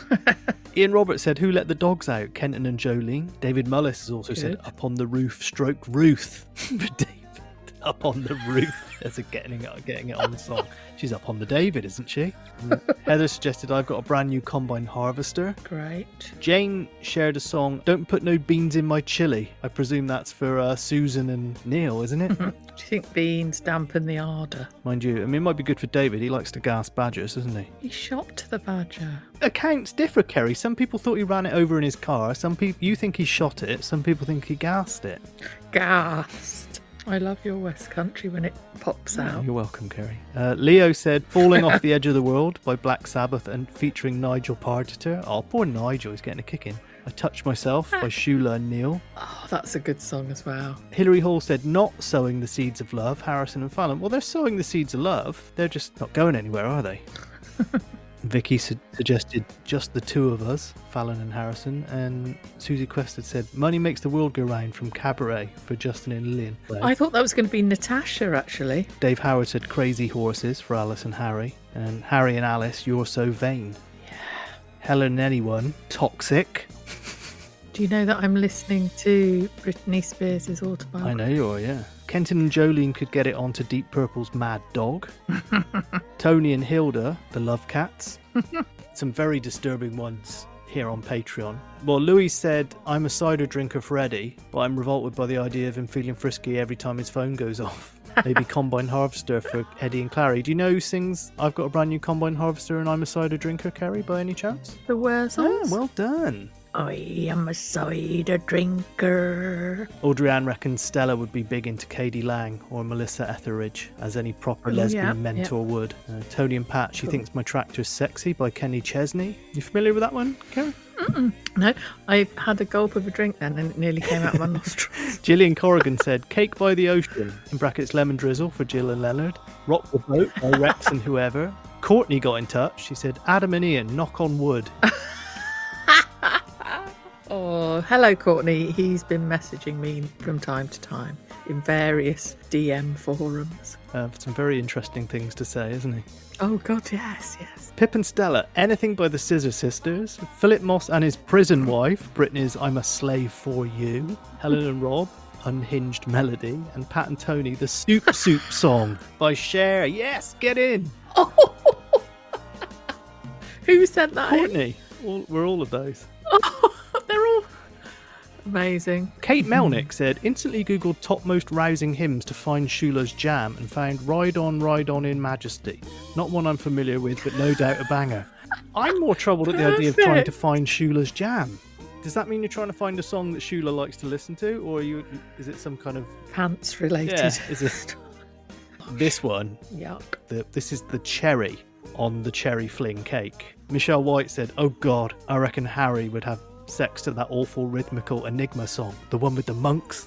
Ian Roberts said, Who Let the Dogs Out? Kenton and Jolene. David Mullis has also said, Up on the Roof, stroke Ruth. For David. Up on the Roof. As a getting it on the song. She's up on the David, isn't she? Heather suggested, I've got a brand new combine harvester. Great. Jane shared a song, Don't Put No Beans in My Chili. I presume that's for Susan and Neil, isn't it? Do you think beans dampen the ardour? Mind you, I mean, it might be good for David. He likes to gas badgers, doesn't he? He shot the badger. Accounts differ, Kerry. Some people thought he ran it over in his car. Some people, you think he shot it. Some people think he gassed it. Gassed. I love your West Country when it pops out. You're welcome, Kerry. Leo said Falling Off the Edge of the World by Black Sabbath and featuring Nigel Pargeter. Oh, poor Nigel, he's getting a kick in. I Touch Myself by Shula and Neil. Oh, that's a good song as well. Hilary Hall said Not Sowing the Seeds of Love, Harrison and Fallon. Well, they're sowing the seeds of love. They're just not going anywhere, are they? Vicky suggested Just the Two of Us, Fallon and Harrison, and Susie Quest had said Money Makes the World Go Round from Cabaret for Justin and Lillian. I thought that was going to be Natasha, actually. Dave Howard said Crazy Horses for Alice and Harry, and Harry and Alice, You're So Vain. Yeah. Helen and Anyone, Toxic. Do you know that I'm listening to Britney Spears' autobiography? I know you are, yeah. Kenton and Jolene could get it onto Deep Purple's Mad Dog. Tony and Hilda, the Love Cats. Some very disturbing ones here on Patreon. Well, Louis said, I'm a cider drinker for Eddie, but I'm revolted by the idea of him feeling frisky every time his phone goes off. Maybe Combine Harvester for Eddie and Clary. Do you know who sings I've Got a Brand New Combine Harvester and I'm a Cider Drinker, Kerry, by any chance? The Wurzels? Oh, well done. I am a cider drinker. Audrey-Anne reckons Stella would be big into Katie Lang or Melissa Etheridge, as any proper lesbian mentor would. Tony and Pat, she thinks My Tractor's Sexy by Kenny Chesney. You familiar with that one, Karen? No, I had a gulp of a drink then and it nearly came out of my nostrils. Gillian Corrigan said Cake by the Ocean, in brackets Lemon Drizzle for Jill and Leonard. Rock the Boat by Rex and Whoever. Courtney got in touch. She said Adam and Ian, Knock on Wood. Oh, hello, Courtney. He's been messaging me from time to time in various DM forums. Some very interesting things to say, isn't he? Oh, God, yes, yes. Pip and Stella, anything by the Scissor Sisters. Philip Moss and his prison wife, Britney's I'm a Slave for You. Helen and Rob, Unhinged Melody. And Pat and Tony, the Soup Soup song by Cher. Yes, get in. Oh. Who sent that? Courtney. We're all of those. Oh, they're all amazing. Kate Melnick said, instantly googled topmost rousing hymns to find Shula's jam and found Ride On in Majesty. Not one I'm familiar with, but no doubt a banger. I'm more troubled at the idea of trying to find Shula's jam. Does that mean you're trying to find a song that Shula likes to listen to, or is it some kind of pants related? Yeah, is it this one? Yuck. This is the cherry on the cherry fling cake. Michelle White said, oh God, I reckon Harry would have sex to that awful rhythmical Enigma song, the one with the monks.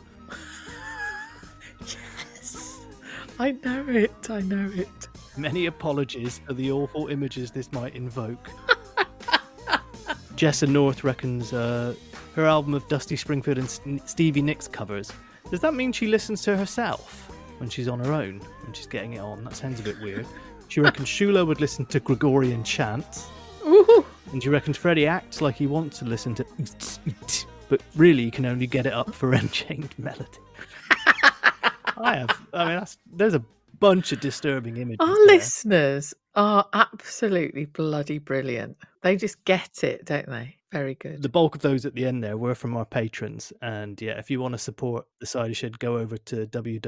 Yes, I know it. Many apologies for the awful images this might invoke. Jessa North reckons her album of Dusty Springfield and Stevie Nicks covers. Does that mean she listens to herself when she's on her own, when she's getting it on? That sounds a bit weird. She reckons Shula would listen to Gregorian chants. Ooh. And she reckons Freddie acts like he wants to listen to but really can only get it up for Unchained Melody. There's a bunch of disturbing images. Our listeners are absolutely bloody brilliant. They just get it, don't they? Very good. The bulk of those at the end there were from our patrons. And yeah, if you want to support The Cider Shed, go over to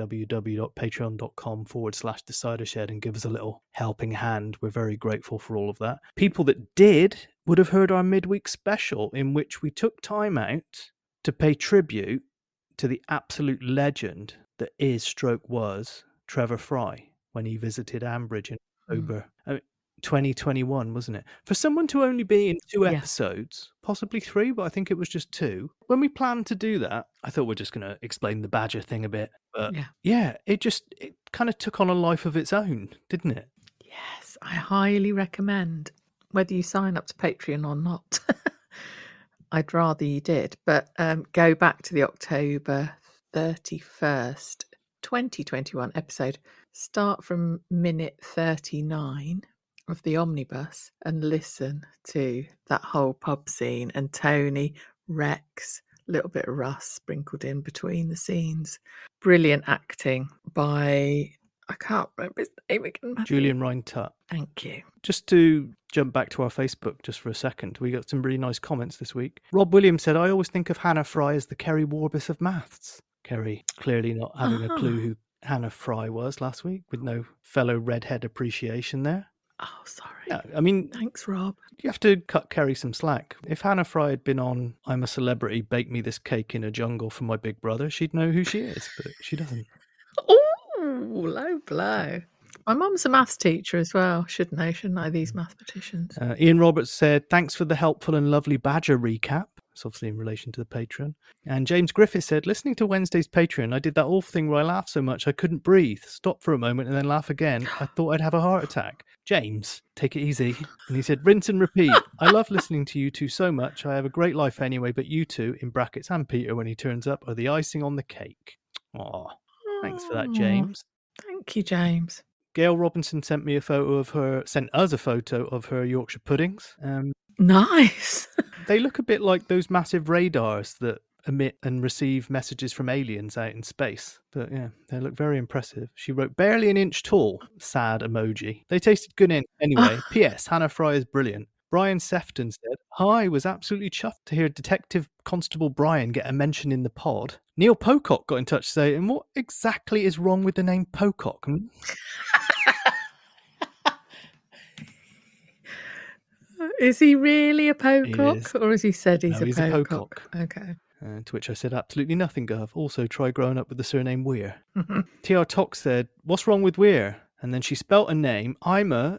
www.patreon.com/The Cider Shed and give us a little helping hand. We're very grateful for all of that. People that did would have heard our midweek special in which we took time out to pay tribute to the absolute legend that was Trevor Fry when he visited Ambridge in October 2021, wasn't it? For someone to only be in 2 episodes, possibly 3, but I think it was just 2. When we planned to do that, I thought we're just going to explain the Badger thing a bit. But yeah, it kind of took on a life of its own, didn't it? Yes, I highly recommend, whether you sign up to Patreon or not. I'd rather you did, but go back to the October 31st, 2021 episode. Start from minute 39 of the omnibus and listen to that whole pub scene and Tony, Rex, a little bit of Russ sprinkled in between the scenes. Brilliant acting by, I can't remember his name again. Julian Rhind-Tutt. Thank you. Just to jump back to our Facebook just for a second, we got some really nice comments this week. Rob Williams said, I always think of Hannah Fry as the Kerry Warbis of maths. Kerry clearly not having a clue who Hannah Fry was last week, with no fellow redhead appreciation there. Oh, sorry. Yeah, I mean... Thanks, Rob. You have to cut Kerry some slack. If Hannah Fry had been on I'm a Celebrity, Bake Me This Cake in a Jungle for My Big Brother, she'd know who she is, but she doesn't. Oh, low blow. My mum's a maths teacher as well. Should know, shouldn't I, these mathematicians? Ian Roberts said, thanks for the helpful and lovely Badger recap. It's obviously in relation to the Patreon. And James Griffith said, listening to Wednesday's Patreon, I did that awful thing where I laughed so much I couldn't breathe. Stop for a moment and then laugh again. I thought I'd have a heart attack. James, take it easy. And he said, rinse and repeat. I love listening to you two so much. I have a great life anyway, but you two, in brackets, and Peter when he turns up, are the icing on the cake. Aw, thanks for that, James. Thank you, James. Gail Robinson sent us a photo of her Yorkshire puddings. Nice. They look a bit like those massive radars that emit and receive messages from aliens out in space. But yeah, they look very impressive. She wrote, barely an inch tall. Sad emoji. They tasted good anyway. P.S. Hannah Fry is brilliant. Brian Sefton said, hi, was absolutely chuffed to hear Detective Constable Brian get a mention in the pod. Neil Pocock got in touch saying, what exactly is wrong with the name Pocock? Is he really a Pocock? Or has he said he's a Pocock? Okay. To which I said, absolutely nothing, Gov. Also, try growing up with the surname Weir. T.R. Tox said, what's wrong with Weir? And then she spelt a name, Ima,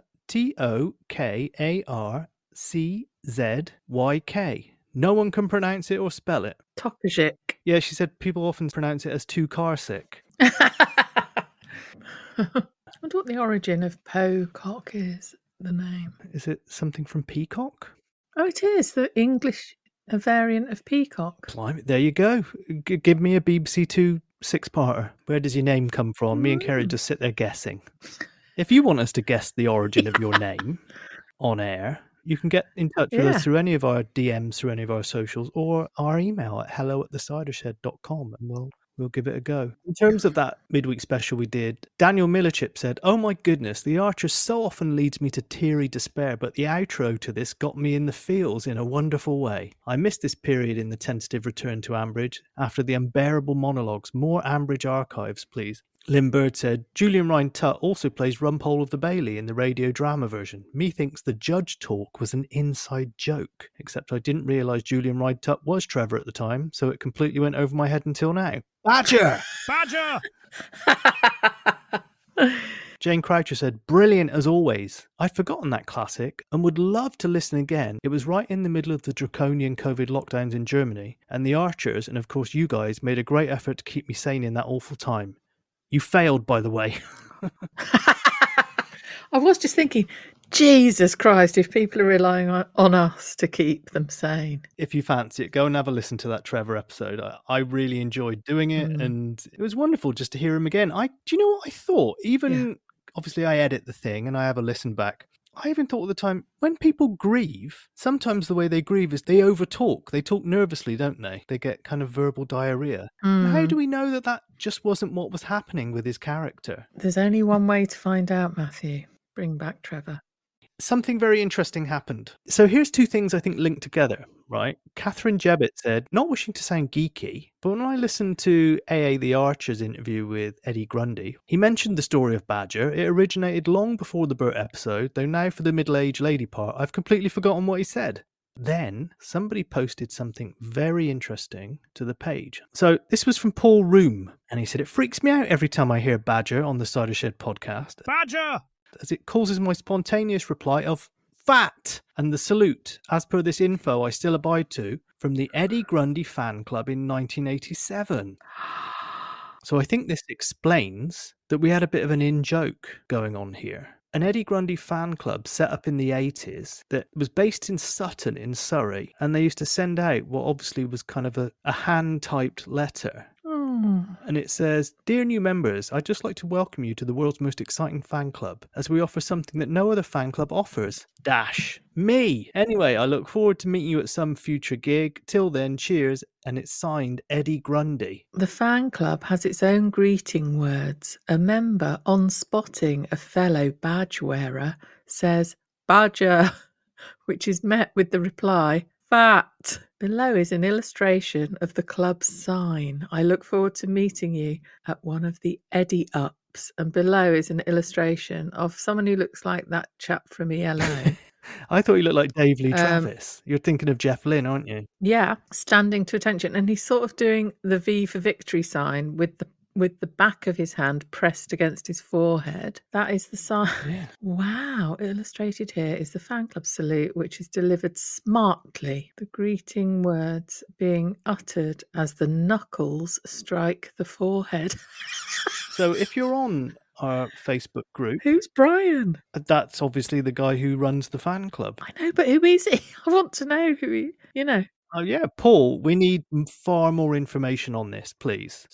Tokarczyk. No one can pronounce it or spell it. Tokarczyk. Yeah, she said people often pronounce it as Tukarczyk. I wonder what the origin of Pocock is, the name. Is it something from peacock? Oh, it is. The English a variant of peacock. Climate. There you go. Give me a BBC Two 6-parter. Where does your name come from? Me and Kerry just sit there guessing. If you want us to guess the origin of your name on air, you can get in touch with us through any of our DMs, through any of our socials, or our email at hello@thecidershed.com, and we'll give it a go. In terms of that midweek special we did, Daniel Millerchip said, "Oh my goodness, The Archer so often leads me to teary despair, but the outro to this got me in the feels in a wonderful way. I missed this period in the tentative return to Ambridge after the unbearable monologues. More Ambridge archives, please." Lynn Bird said, "Julian Ryan Tutt also plays Rumpole of the Bailey in the radio drama version. Methinks the judge talk was an inside joke, except I didn't realise Julian Ryan Tutt was Trevor at the time, so it completely went over my head until now." Badger! Badger! Jane Croucher said, "Brilliant as always. I'd forgotten that classic and would love to listen again. It was right in the middle of the draconian COVID lockdowns in Germany, and the Archers, and of course you guys, made a great effort to keep me sane in that awful time. You failed, by the way." I was just thinking, Jesus Christ, if people are relying on us to keep them sane. If you fancy it, go and have a listen to that Trevor episode. I really enjoyed doing it, and it was wonderful just to hear him again. Do you know what I thought? Obviously I edit the thing and I have a listen back. I even thought at the time, when people grieve, sometimes the way they grieve is they overtalk. They talk nervously, don't they? They get kind of verbal diarrhea. How do we know that that just wasn't what was happening with his character? There's only one way to find out, Matthew. Bring back Trevor. Something very interesting happened. So here's two things I think linked together, right? Catherine Jebbett said, "Not wishing to sound geeky, but when I listened to AA the Archer's interview with Eddie Grundy, he mentioned the story of Badger. It originated long before the Bert episode, though now for the middle-aged lady part, I've completely forgotten what he said." Then somebody posted something very interesting to the page. So this was from Paul Room, and he said, "It freaks me out every time I hear Badger on the Cider Shed podcast. Badger! As it causes my spontaneous reply of fat and the salute, as per this info I still abide to, from the Eddie Grundy fan club in 1987. So I think this explains that we had a bit of an in-joke going on here. An Eddie Grundy fan club set up in the 80s that was based in Sutton in Surrey, and they used to send out what obviously was kind of a hand-typed letter. And it says, "Dear new members, I'd just like to welcome you to the world's most exciting fan club, as we offer something that no other fan club offers. Me. Anyway, I look forward to meeting you at some future gig. Till then, cheers." And it's signed Eddie Grundy. The fan club has its own greeting words. A member, on spotting a fellow badge wearer, says, "Badger," which is met with the reply, "Fat." Below is an illustration of the club's sign. "I look forward to meeting you at one of the Eddie Ups." And below is an illustration of someone who looks like that chap from ELO. I thought he looked like Dave Lee Travis. You're thinking of Jeff Lynne, aren't you? Yeah, standing to attention. And he's sort of doing the V for victory sign with the back of his hand pressed against his forehead. That is the sign. Yeah. Wow. Illustrated here is the fan club salute, which is delivered smartly. The greeting words being uttered as the knuckles strike the forehead. So if you're on our Facebook group... Who's Brian? That's obviously the guy who runs the fan club. I know, but who is he? I want to know who he, Oh yeah, Paul, we need far more information on this, please.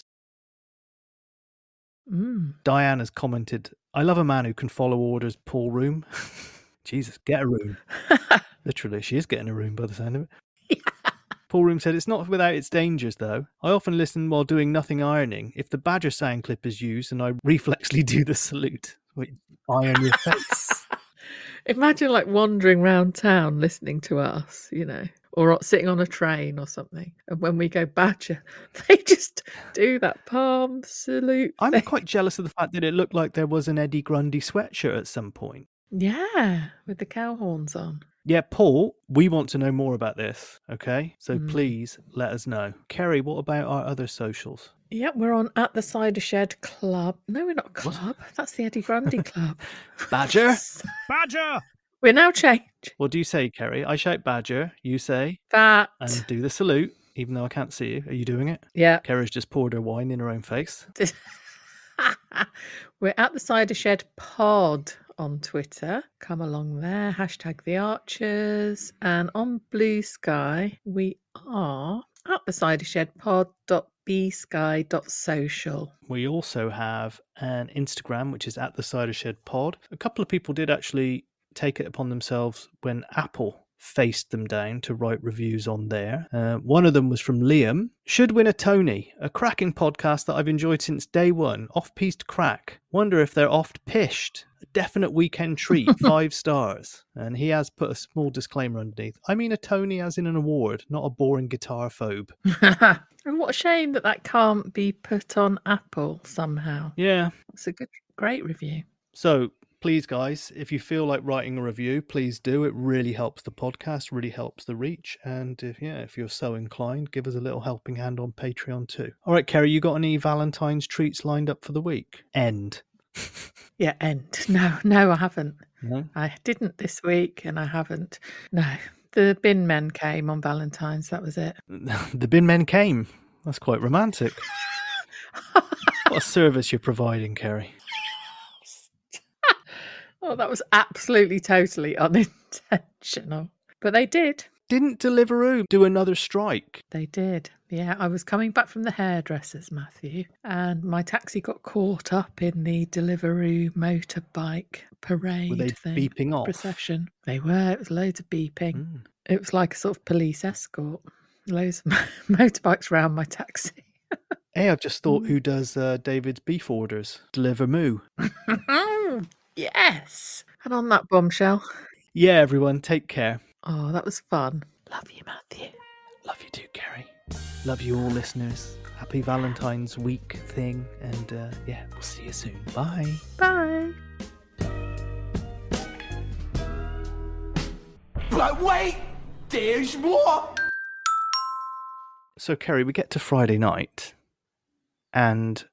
Diane has commented, "I love a man who can follow orders, Paul Room." Jesus, get a room. Literally, she is getting a room by the sound of it. Paul Room said, "It's not without its dangers, though. I often listen while doing nothing ironing. If the Badger sound clip is used and I reflexly do the salute, eye on your face." Imagine wandering round town listening to us, or sitting on a train or something. And when we go Badger, they just do that palm salute. I'm quite jealous of the fact that it looked like there was an Eddie Grundy sweatshirt at some point. Yeah, with the cow horns on. Yeah, Paul, we want to know more about this, okay? So please let us know. Kerry, what about our other socials? Yeah, we're on at the Cider Shed Club. No, we're not a club. That's the Eddie Grundy Club. Badger? Badger! We're now changed. What do you say, Kerry? I shout Badger, you say Fat. And do the salute, even though I can't see you. Are you doing it? Yeah. Kerry's just poured her wine in her own face. We're at the Cider Shed Pod on Twitter. Come along there, hashtag the Archers. And on Blue Sky, we are at the cidershed.pod.bsky.social. We also have an Instagram, which is at the Cidershed Pod. A couple of people did actually take it upon themselves when Apple faced them down to write reviews on there. One of them was from Liam. Should win a Tony. A cracking podcast that I've enjoyed since day one. Off-piste crack. Wonder if they're oft-pished. A definite weekend treat. 5 stars. And he has put a small disclaimer underneath. I mean a Tony as in an award, not a boring guitar phobe. And what a shame that can't be put on Apple somehow. Yeah. It's a great review. So, please, guys, if you feel like writing a review, please do. It really helps the podcast, really helps the reach. And if you're so inclined, give us a little helping hand on Patreon too. All right, Kerry, you got any Valentine's treats lined up for the week? End. Yeah, end. No, I haven't. No? I didn't this week, and I haven't. No. The bin men came on Valentine's, that was it. The bin men came. That's quite romantic. What a service you're providing, Kerry. Oh, that was absolutely, totally unintentional. But they did. Didn't Deliveroo do another strike? They did. Yeah, I was coming back from the hairdressers, Matthew, and my taxi got caught up in the Deliveroo motorbike parade. Were they beeping off? Procession. They were. It was loads of beeping. It was like a sort of police escort. Loads of motorbikes around my taxi. Hey, I've just thought, who does David's beef orders? Deliveroo. Yes. And on that bombshell. Yeah, everyone, take care. Oh, that was fun. Love you, Matthew. Love you too, Kerry. Love you all, listeners. Happy Valentine's week thing. And we'll see you soon. Bye. Bye. But wait, there's more. So, Kerry, we get to Friday night. And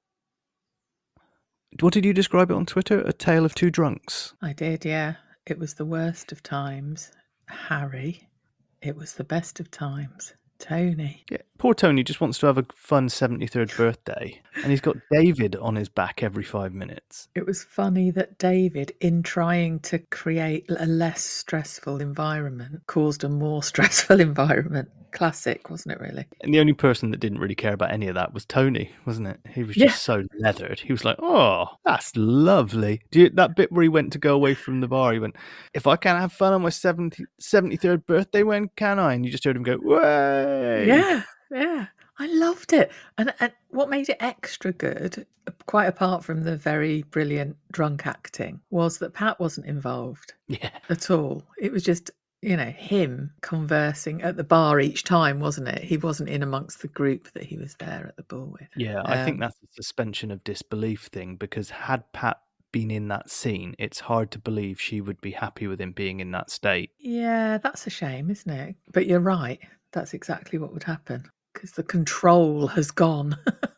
what did you describe it on Twitter? A tale of two drunks. I did, yeah. It was the worst of times. Harry. It was the best of times. Tony. Yeah, poor Tony just wants to have a fun 73rd birthday, and he's got David on his back every 5 minutes. It was funny that David, in trying to create a less stressful environment, caused a more stressful environment. Classic, wasn't it, really? And the only person that didn't really care about any of that was Tony, wasn't it? He was just so leathered. He was like, oh, that's lovely. That bit where he went to go away from the bar, he went, if I can't have fun on my 73rd birthday, when can I? And you just heard him go, way. Yeah. I loved it. And what made it extra good, quite apart from the very brilliant drunk acting, was that Pat wasn't involved at all. It was just, him conversing at the bar each time, wasn't it? He wasn't in amongst the group that he was there at the ball with. Yeah, I think that's a suspension of disbelief thing, because had Pat been in that scene, it's hard to believe she would be happy with him being in that state. Yeah, that's a shame, isn't it? But you're right. That's exactly what would happen, because the control has gone.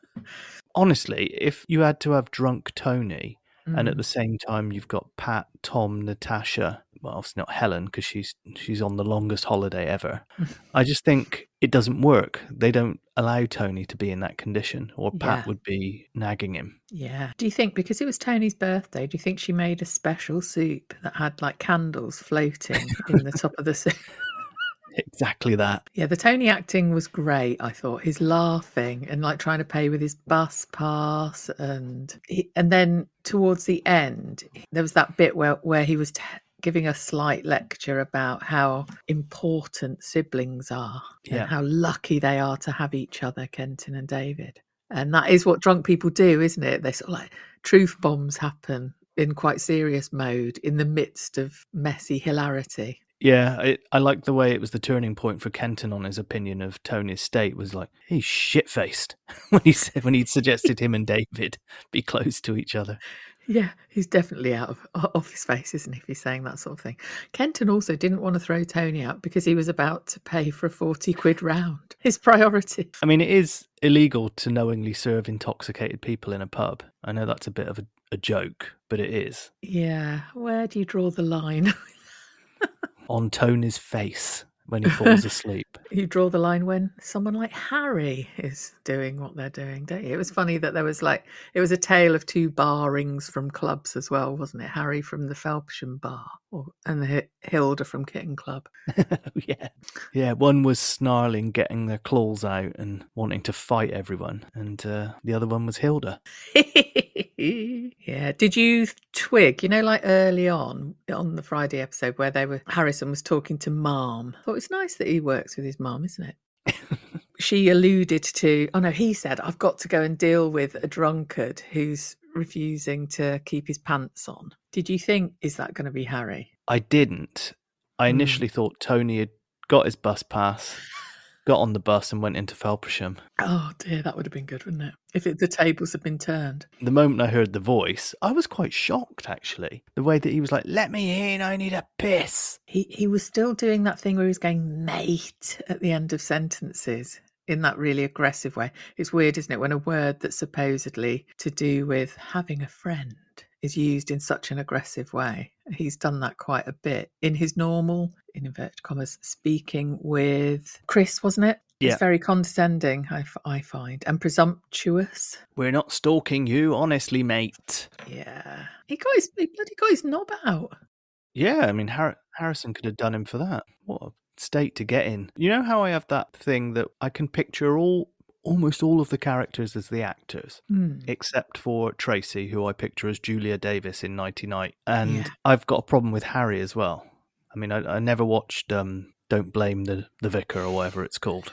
Honestly, if you had to have drunk Tony, and at the same time you've got Pat, Tom, Natasha, well, obviously not Helen, because she's on the longest holiday ever. I just think it doesn't work. They don't allow Tony to be in that condition, or Pat would be nagging him. Yeah. Do you think, because it was Tony's birthday, do you think she made a special soup that had like candles floating in the top of the soup? Exactly that. Yeah, the Tony acting was great, I thought. His laughing and like trying to pay with his bus pass, and then towards the end there was that bit where he was giving a slight lecture about how important siblings are and how lucky they are to have each other, Kenton and David. And that is what drunk people do, isn't it? They sort of like truth bombs happen in quite serious mode in the midst of messy hilarity. Yeah, I like the way it was the turning point for Kenton on his opinion of Tony's state. Was like, he's shit-faced when he'd suggested him and David be close to each other. Yeah, he's definitely out of his face, isn't he, if he's saying that sort of thing. Kenton also didn't want to throw Tony out because he was about to pay for a 40 quid round. His priority. I mean, it is illegal to knowingly serve intoxicated people in a pub. I know that's a bit of a joke, but it is. Yeah, where do you draw the line? On Tony's face. when he falls asleep. You draw the line when someone like Harry is doing what they're doing, don't you? It was funny that it was a tale of two barrings from clubs as well, wasn't it? Harry from the Felpersham bar and Hilda from Kitten Club. Yeah, one was snarling, getting their claws out and wanting to fight everyone, and the other one was Hilda. Yeah. Did you twig, like early on the Friday episode where Harrison was talking to Mom? I thought it's nice that he works with his mom, isn't it? She alluded to, he said, I've got to go and deal with a drunkard who's refusing to keep his pants on. Did you think, is that going to be Harry? I didn't. I initially thought Tony had got his bus pass, got on the bus and went into Felpersham. Oh dear, that would have been good, wouldn't it? If the tables had been turned. The moment I heard the voice, I was quite shocked, actually. The way that he was like, let me in, I need a piss. He was still doing that thing where he was going, mate, at the end of sentences in that really aggressive way. It's weird, isn't it, when a word that's supposedly to do with having a friend is used in such an aggressive way. He's done that quite a bit in his normal, in inverted commas, speaking with Chris, wasn't it? Yeah. It's very condescending, I find, and presumptuous. We're not stalking you, honestly, mate. Yeah. He bloody got his knob out. Yeah, I mean, Harrison could have done him for that. What a state to get in. You know how I have that thing that I can picture almost all of the characters as the actors, except for Tracy, who I picture as Julia Davis in Nighty Night. And I've got a problem with Harry as well. I mean, I never watched Don't Blame the Vicar or whatever it's called.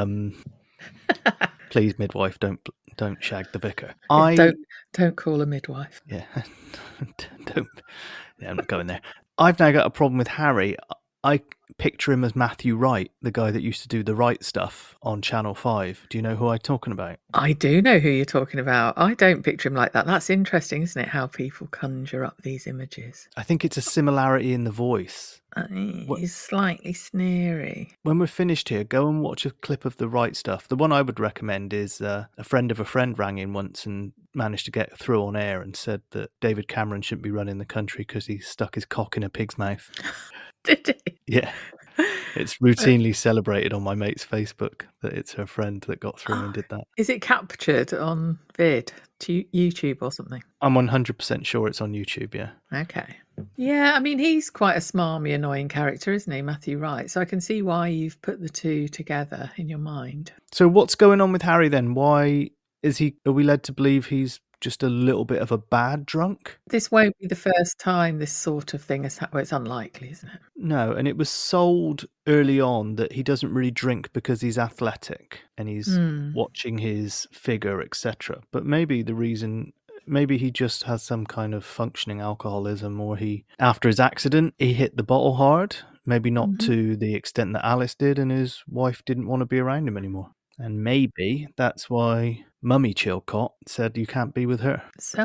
Please, midwife, don't shag the vicar. Don't call a midwife. Yeah, don't. Yeah, I'm not going there. I've now got a problem with Harry. I picture him as Matthew Wright, the guy that used to do the Right Stuff on Channel 5. Do you know who I'm talking about? I do know who you're talking about. I don't picture him like that. That's interesting, isn't it, how people conjure up these images? I think it's a similarity in the voice. He's slightly sneery. When we're finished here, go and watch a clip of the Right Stuff. The one I would recommend is a friend of a friend rang in once and managed to get through on air and said that David Cameron shouldn't be running the country because he stuck his cock in a pig's mouth. Did he? Yeah. It's routinely celebrated on my mate's Facebook that it's her friend that got through and did that. Is it captured on vid to YouTube or something? I'm 100% sure it's on YouTube, yeah. Okay. Yeah, I mean, he's quite a smarmy, annoying character, isn't he, Matthew Wright? So I can see why you've put the two together in your mind. So what's going on with Harry then? Why are we led to believe he's just a little bit of a bad drunk? This won't be the first time this sort of thing has happened. Well, it's unlikely, isn't it? No, and it was sold early on that he doesn't really drink because he's athletic and he's watching his figure, etc. But maybe he just has some kind of functioning alcoholism, or after his accident, he hit the bottle hard, maybe not to the extent that Alice did, and his wife didn't want to be around him anymore. And maybe that's why Mummy Chilcott said you can't be with her.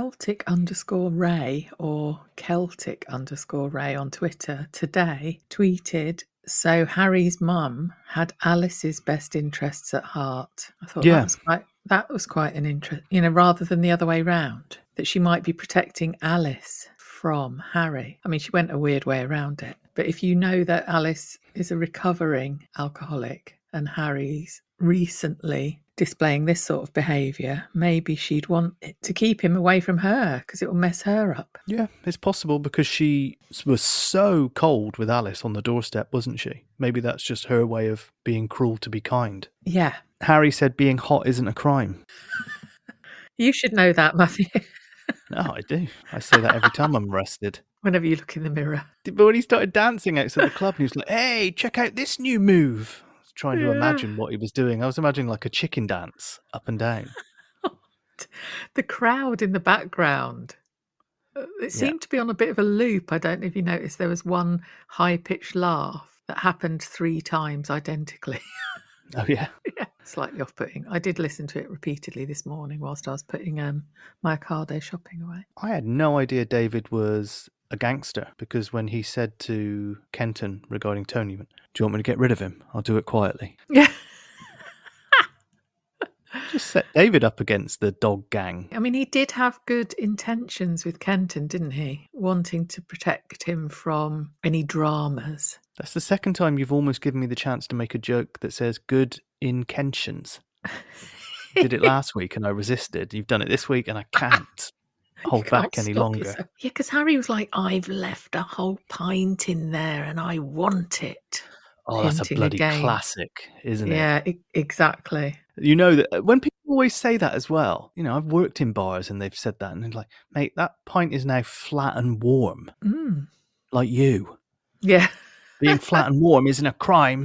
Celtic_Ray or Celtic_Ray on Twitter today tweeted, so Harry's mum had Alice's best interests at heart. I thought that was quite an interest, rather than the other way round, that she might be protecting Alice from Harry. I mean, she went a weird way around it. But if you know that Alice is a recovering alcoholic and Harry's recently displaying this sort of behaviour, maybe she'd want to keep him away from her because it will mess her up. Yeah, it's possible because she was so cold with Alice on the doorstep, wasn't she? Maybe that's just her way of being cruel to be kind. Yeah. Harry said being hot isn't a crime. You should know that, Matthew. No, I do. I say that every time I'm arrested. Whenever you look in the mirror. But when he started dancing outside the club, he was like, hey, check out this new move. Trying to imagine what he was doing. I was imagining like a chicken dance up and down. The crowd in the background. It seemed to be on a bit of a loop. I don't know if you noticed there was one high-pitched laugh that happened 3 times identically. Oh, yeah? Yeah, slightly off-putting. I did listen to it repeatedly this morning whilst I was putting my Ocado shopping away. I had no idea David was a gangster, because when he said to Kenton regarding Tony, do you want me to get rid of him? I'll do it quietly. Yeah. Just set David up against the dog gang. I mean, he did have good intentions with Kenton, didn't he? Wanting to protect him from any dramas. That's the second time you've almost given me the chance to make a joke that says good intentions. Did it last week and I resisted. You've done it this week and I can't hold back any longer. Yourself. Yeah, because Harry was like, I've left a whole pint in there and I want it. Oh, that's a bloody classic, isn't it? Yeah, exactly. You know that when people always say that as well, you know, I've worked in bars and they've said that and they're like, mate, that pint is now flat and warm. Mm. Like you. Yeah. Being flat and warm isn't a crime.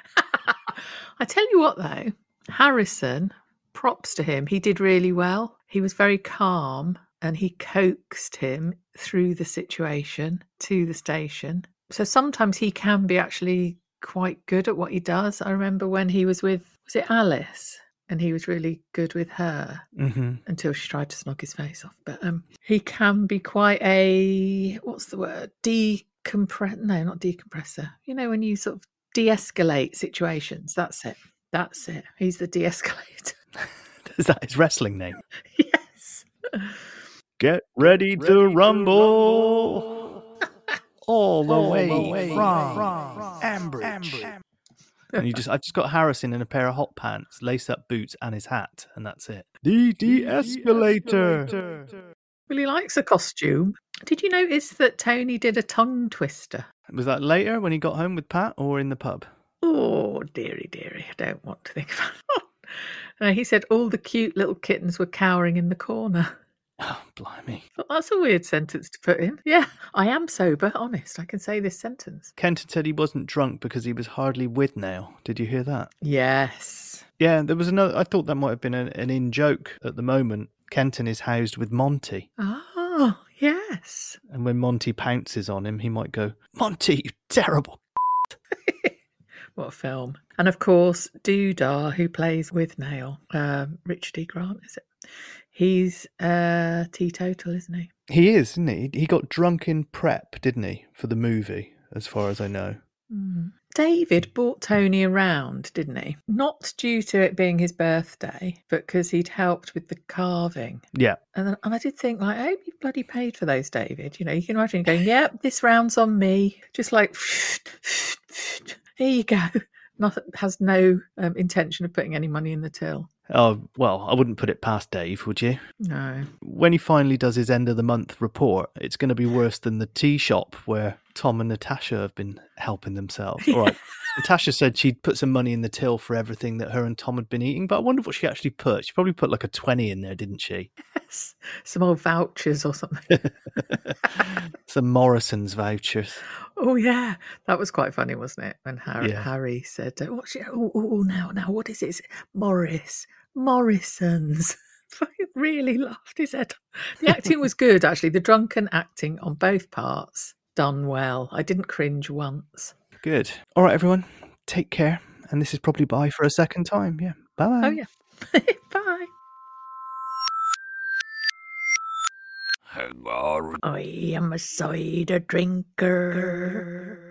I tell you what, though, Harrison, props to him. He did really well. He was very calm and he coaxed him through the situation to the station. So sometimes he can be actually quite good at what he does. I remember when he was with, was it Alice? And he was really good with her until she tried to snog his face off. But he can be quite a, what's the word? No, not decompressor. You know, when you sort of de-escalate situations. That's it. That's it. He's the de-escalator. Is that his wrestling name? Yes. Get ready to rumble. All the way from Ambridge. And I've just got Harrison in a pair of hot pants, lace-up boots, and his hat, and that's it. The de-escalator. Well, he likes a costume. Did you notice that Tony did a tongue twister? Was that later when he got home with Pat, or in the pub? Oh, dearie, I don't want to think about it. He said all the cute little kittens were cowering in the corner. Oh, blimey. Well, that's a weird sentence to put in. Yeah, I am sober, honest. I can say this sentence. Kenton said he wasn't drunk because he was hardly with Niall. Did you hear that? Yes. Yeah, there was another. I thought that might have been an in-joke at the moment. Kenton is housed with Monty. Oh, yes. And when Monty pounces on him, he might go, Monty, you terrible. What a film. And of course, Doodah, who plays with Niall, Richard E. Grant, is it? He's teetotal, isn't he? He is, isn't he? He got drunk in prep, didn't he, for the movie, as far as I know. Mm. David brought Tony around, didn't he? Not due to it being his birthday, but because he'd helped with the carving. Yeah. And I did think, like, I hope you bloody paid for those, David. You know, you can imagine going, yep, this round's on me. Just like, here you go. Nothing, has no intention of putting any money in the till. Oh, well, I wouldn't put it past Dave, would you? No. When he finally does his end of the month report, it's going to be worse than the tea shop where Tom and Natasha have been helping themselves. All right. Natasha said she'd put some money in the till for everything that her and Tom had been eating, but I wonder what she actually put. She probably put like a 20 in there, didn't she? Yes. Some old vouchers or something. Some Morrison's vouchers. Oh, yeah. That was quite funny, wasn't it? When Harry said, now, what is it? Morrison's. I really laughed his head. The acting was good, actually. The drunken acting on both parts, done well. I didn't cringe once. Good. All right, everyone. Take care. And this is probably bye for a second time. Yeah. Bye. Oh, yeah. Bye. I am a cider drinker.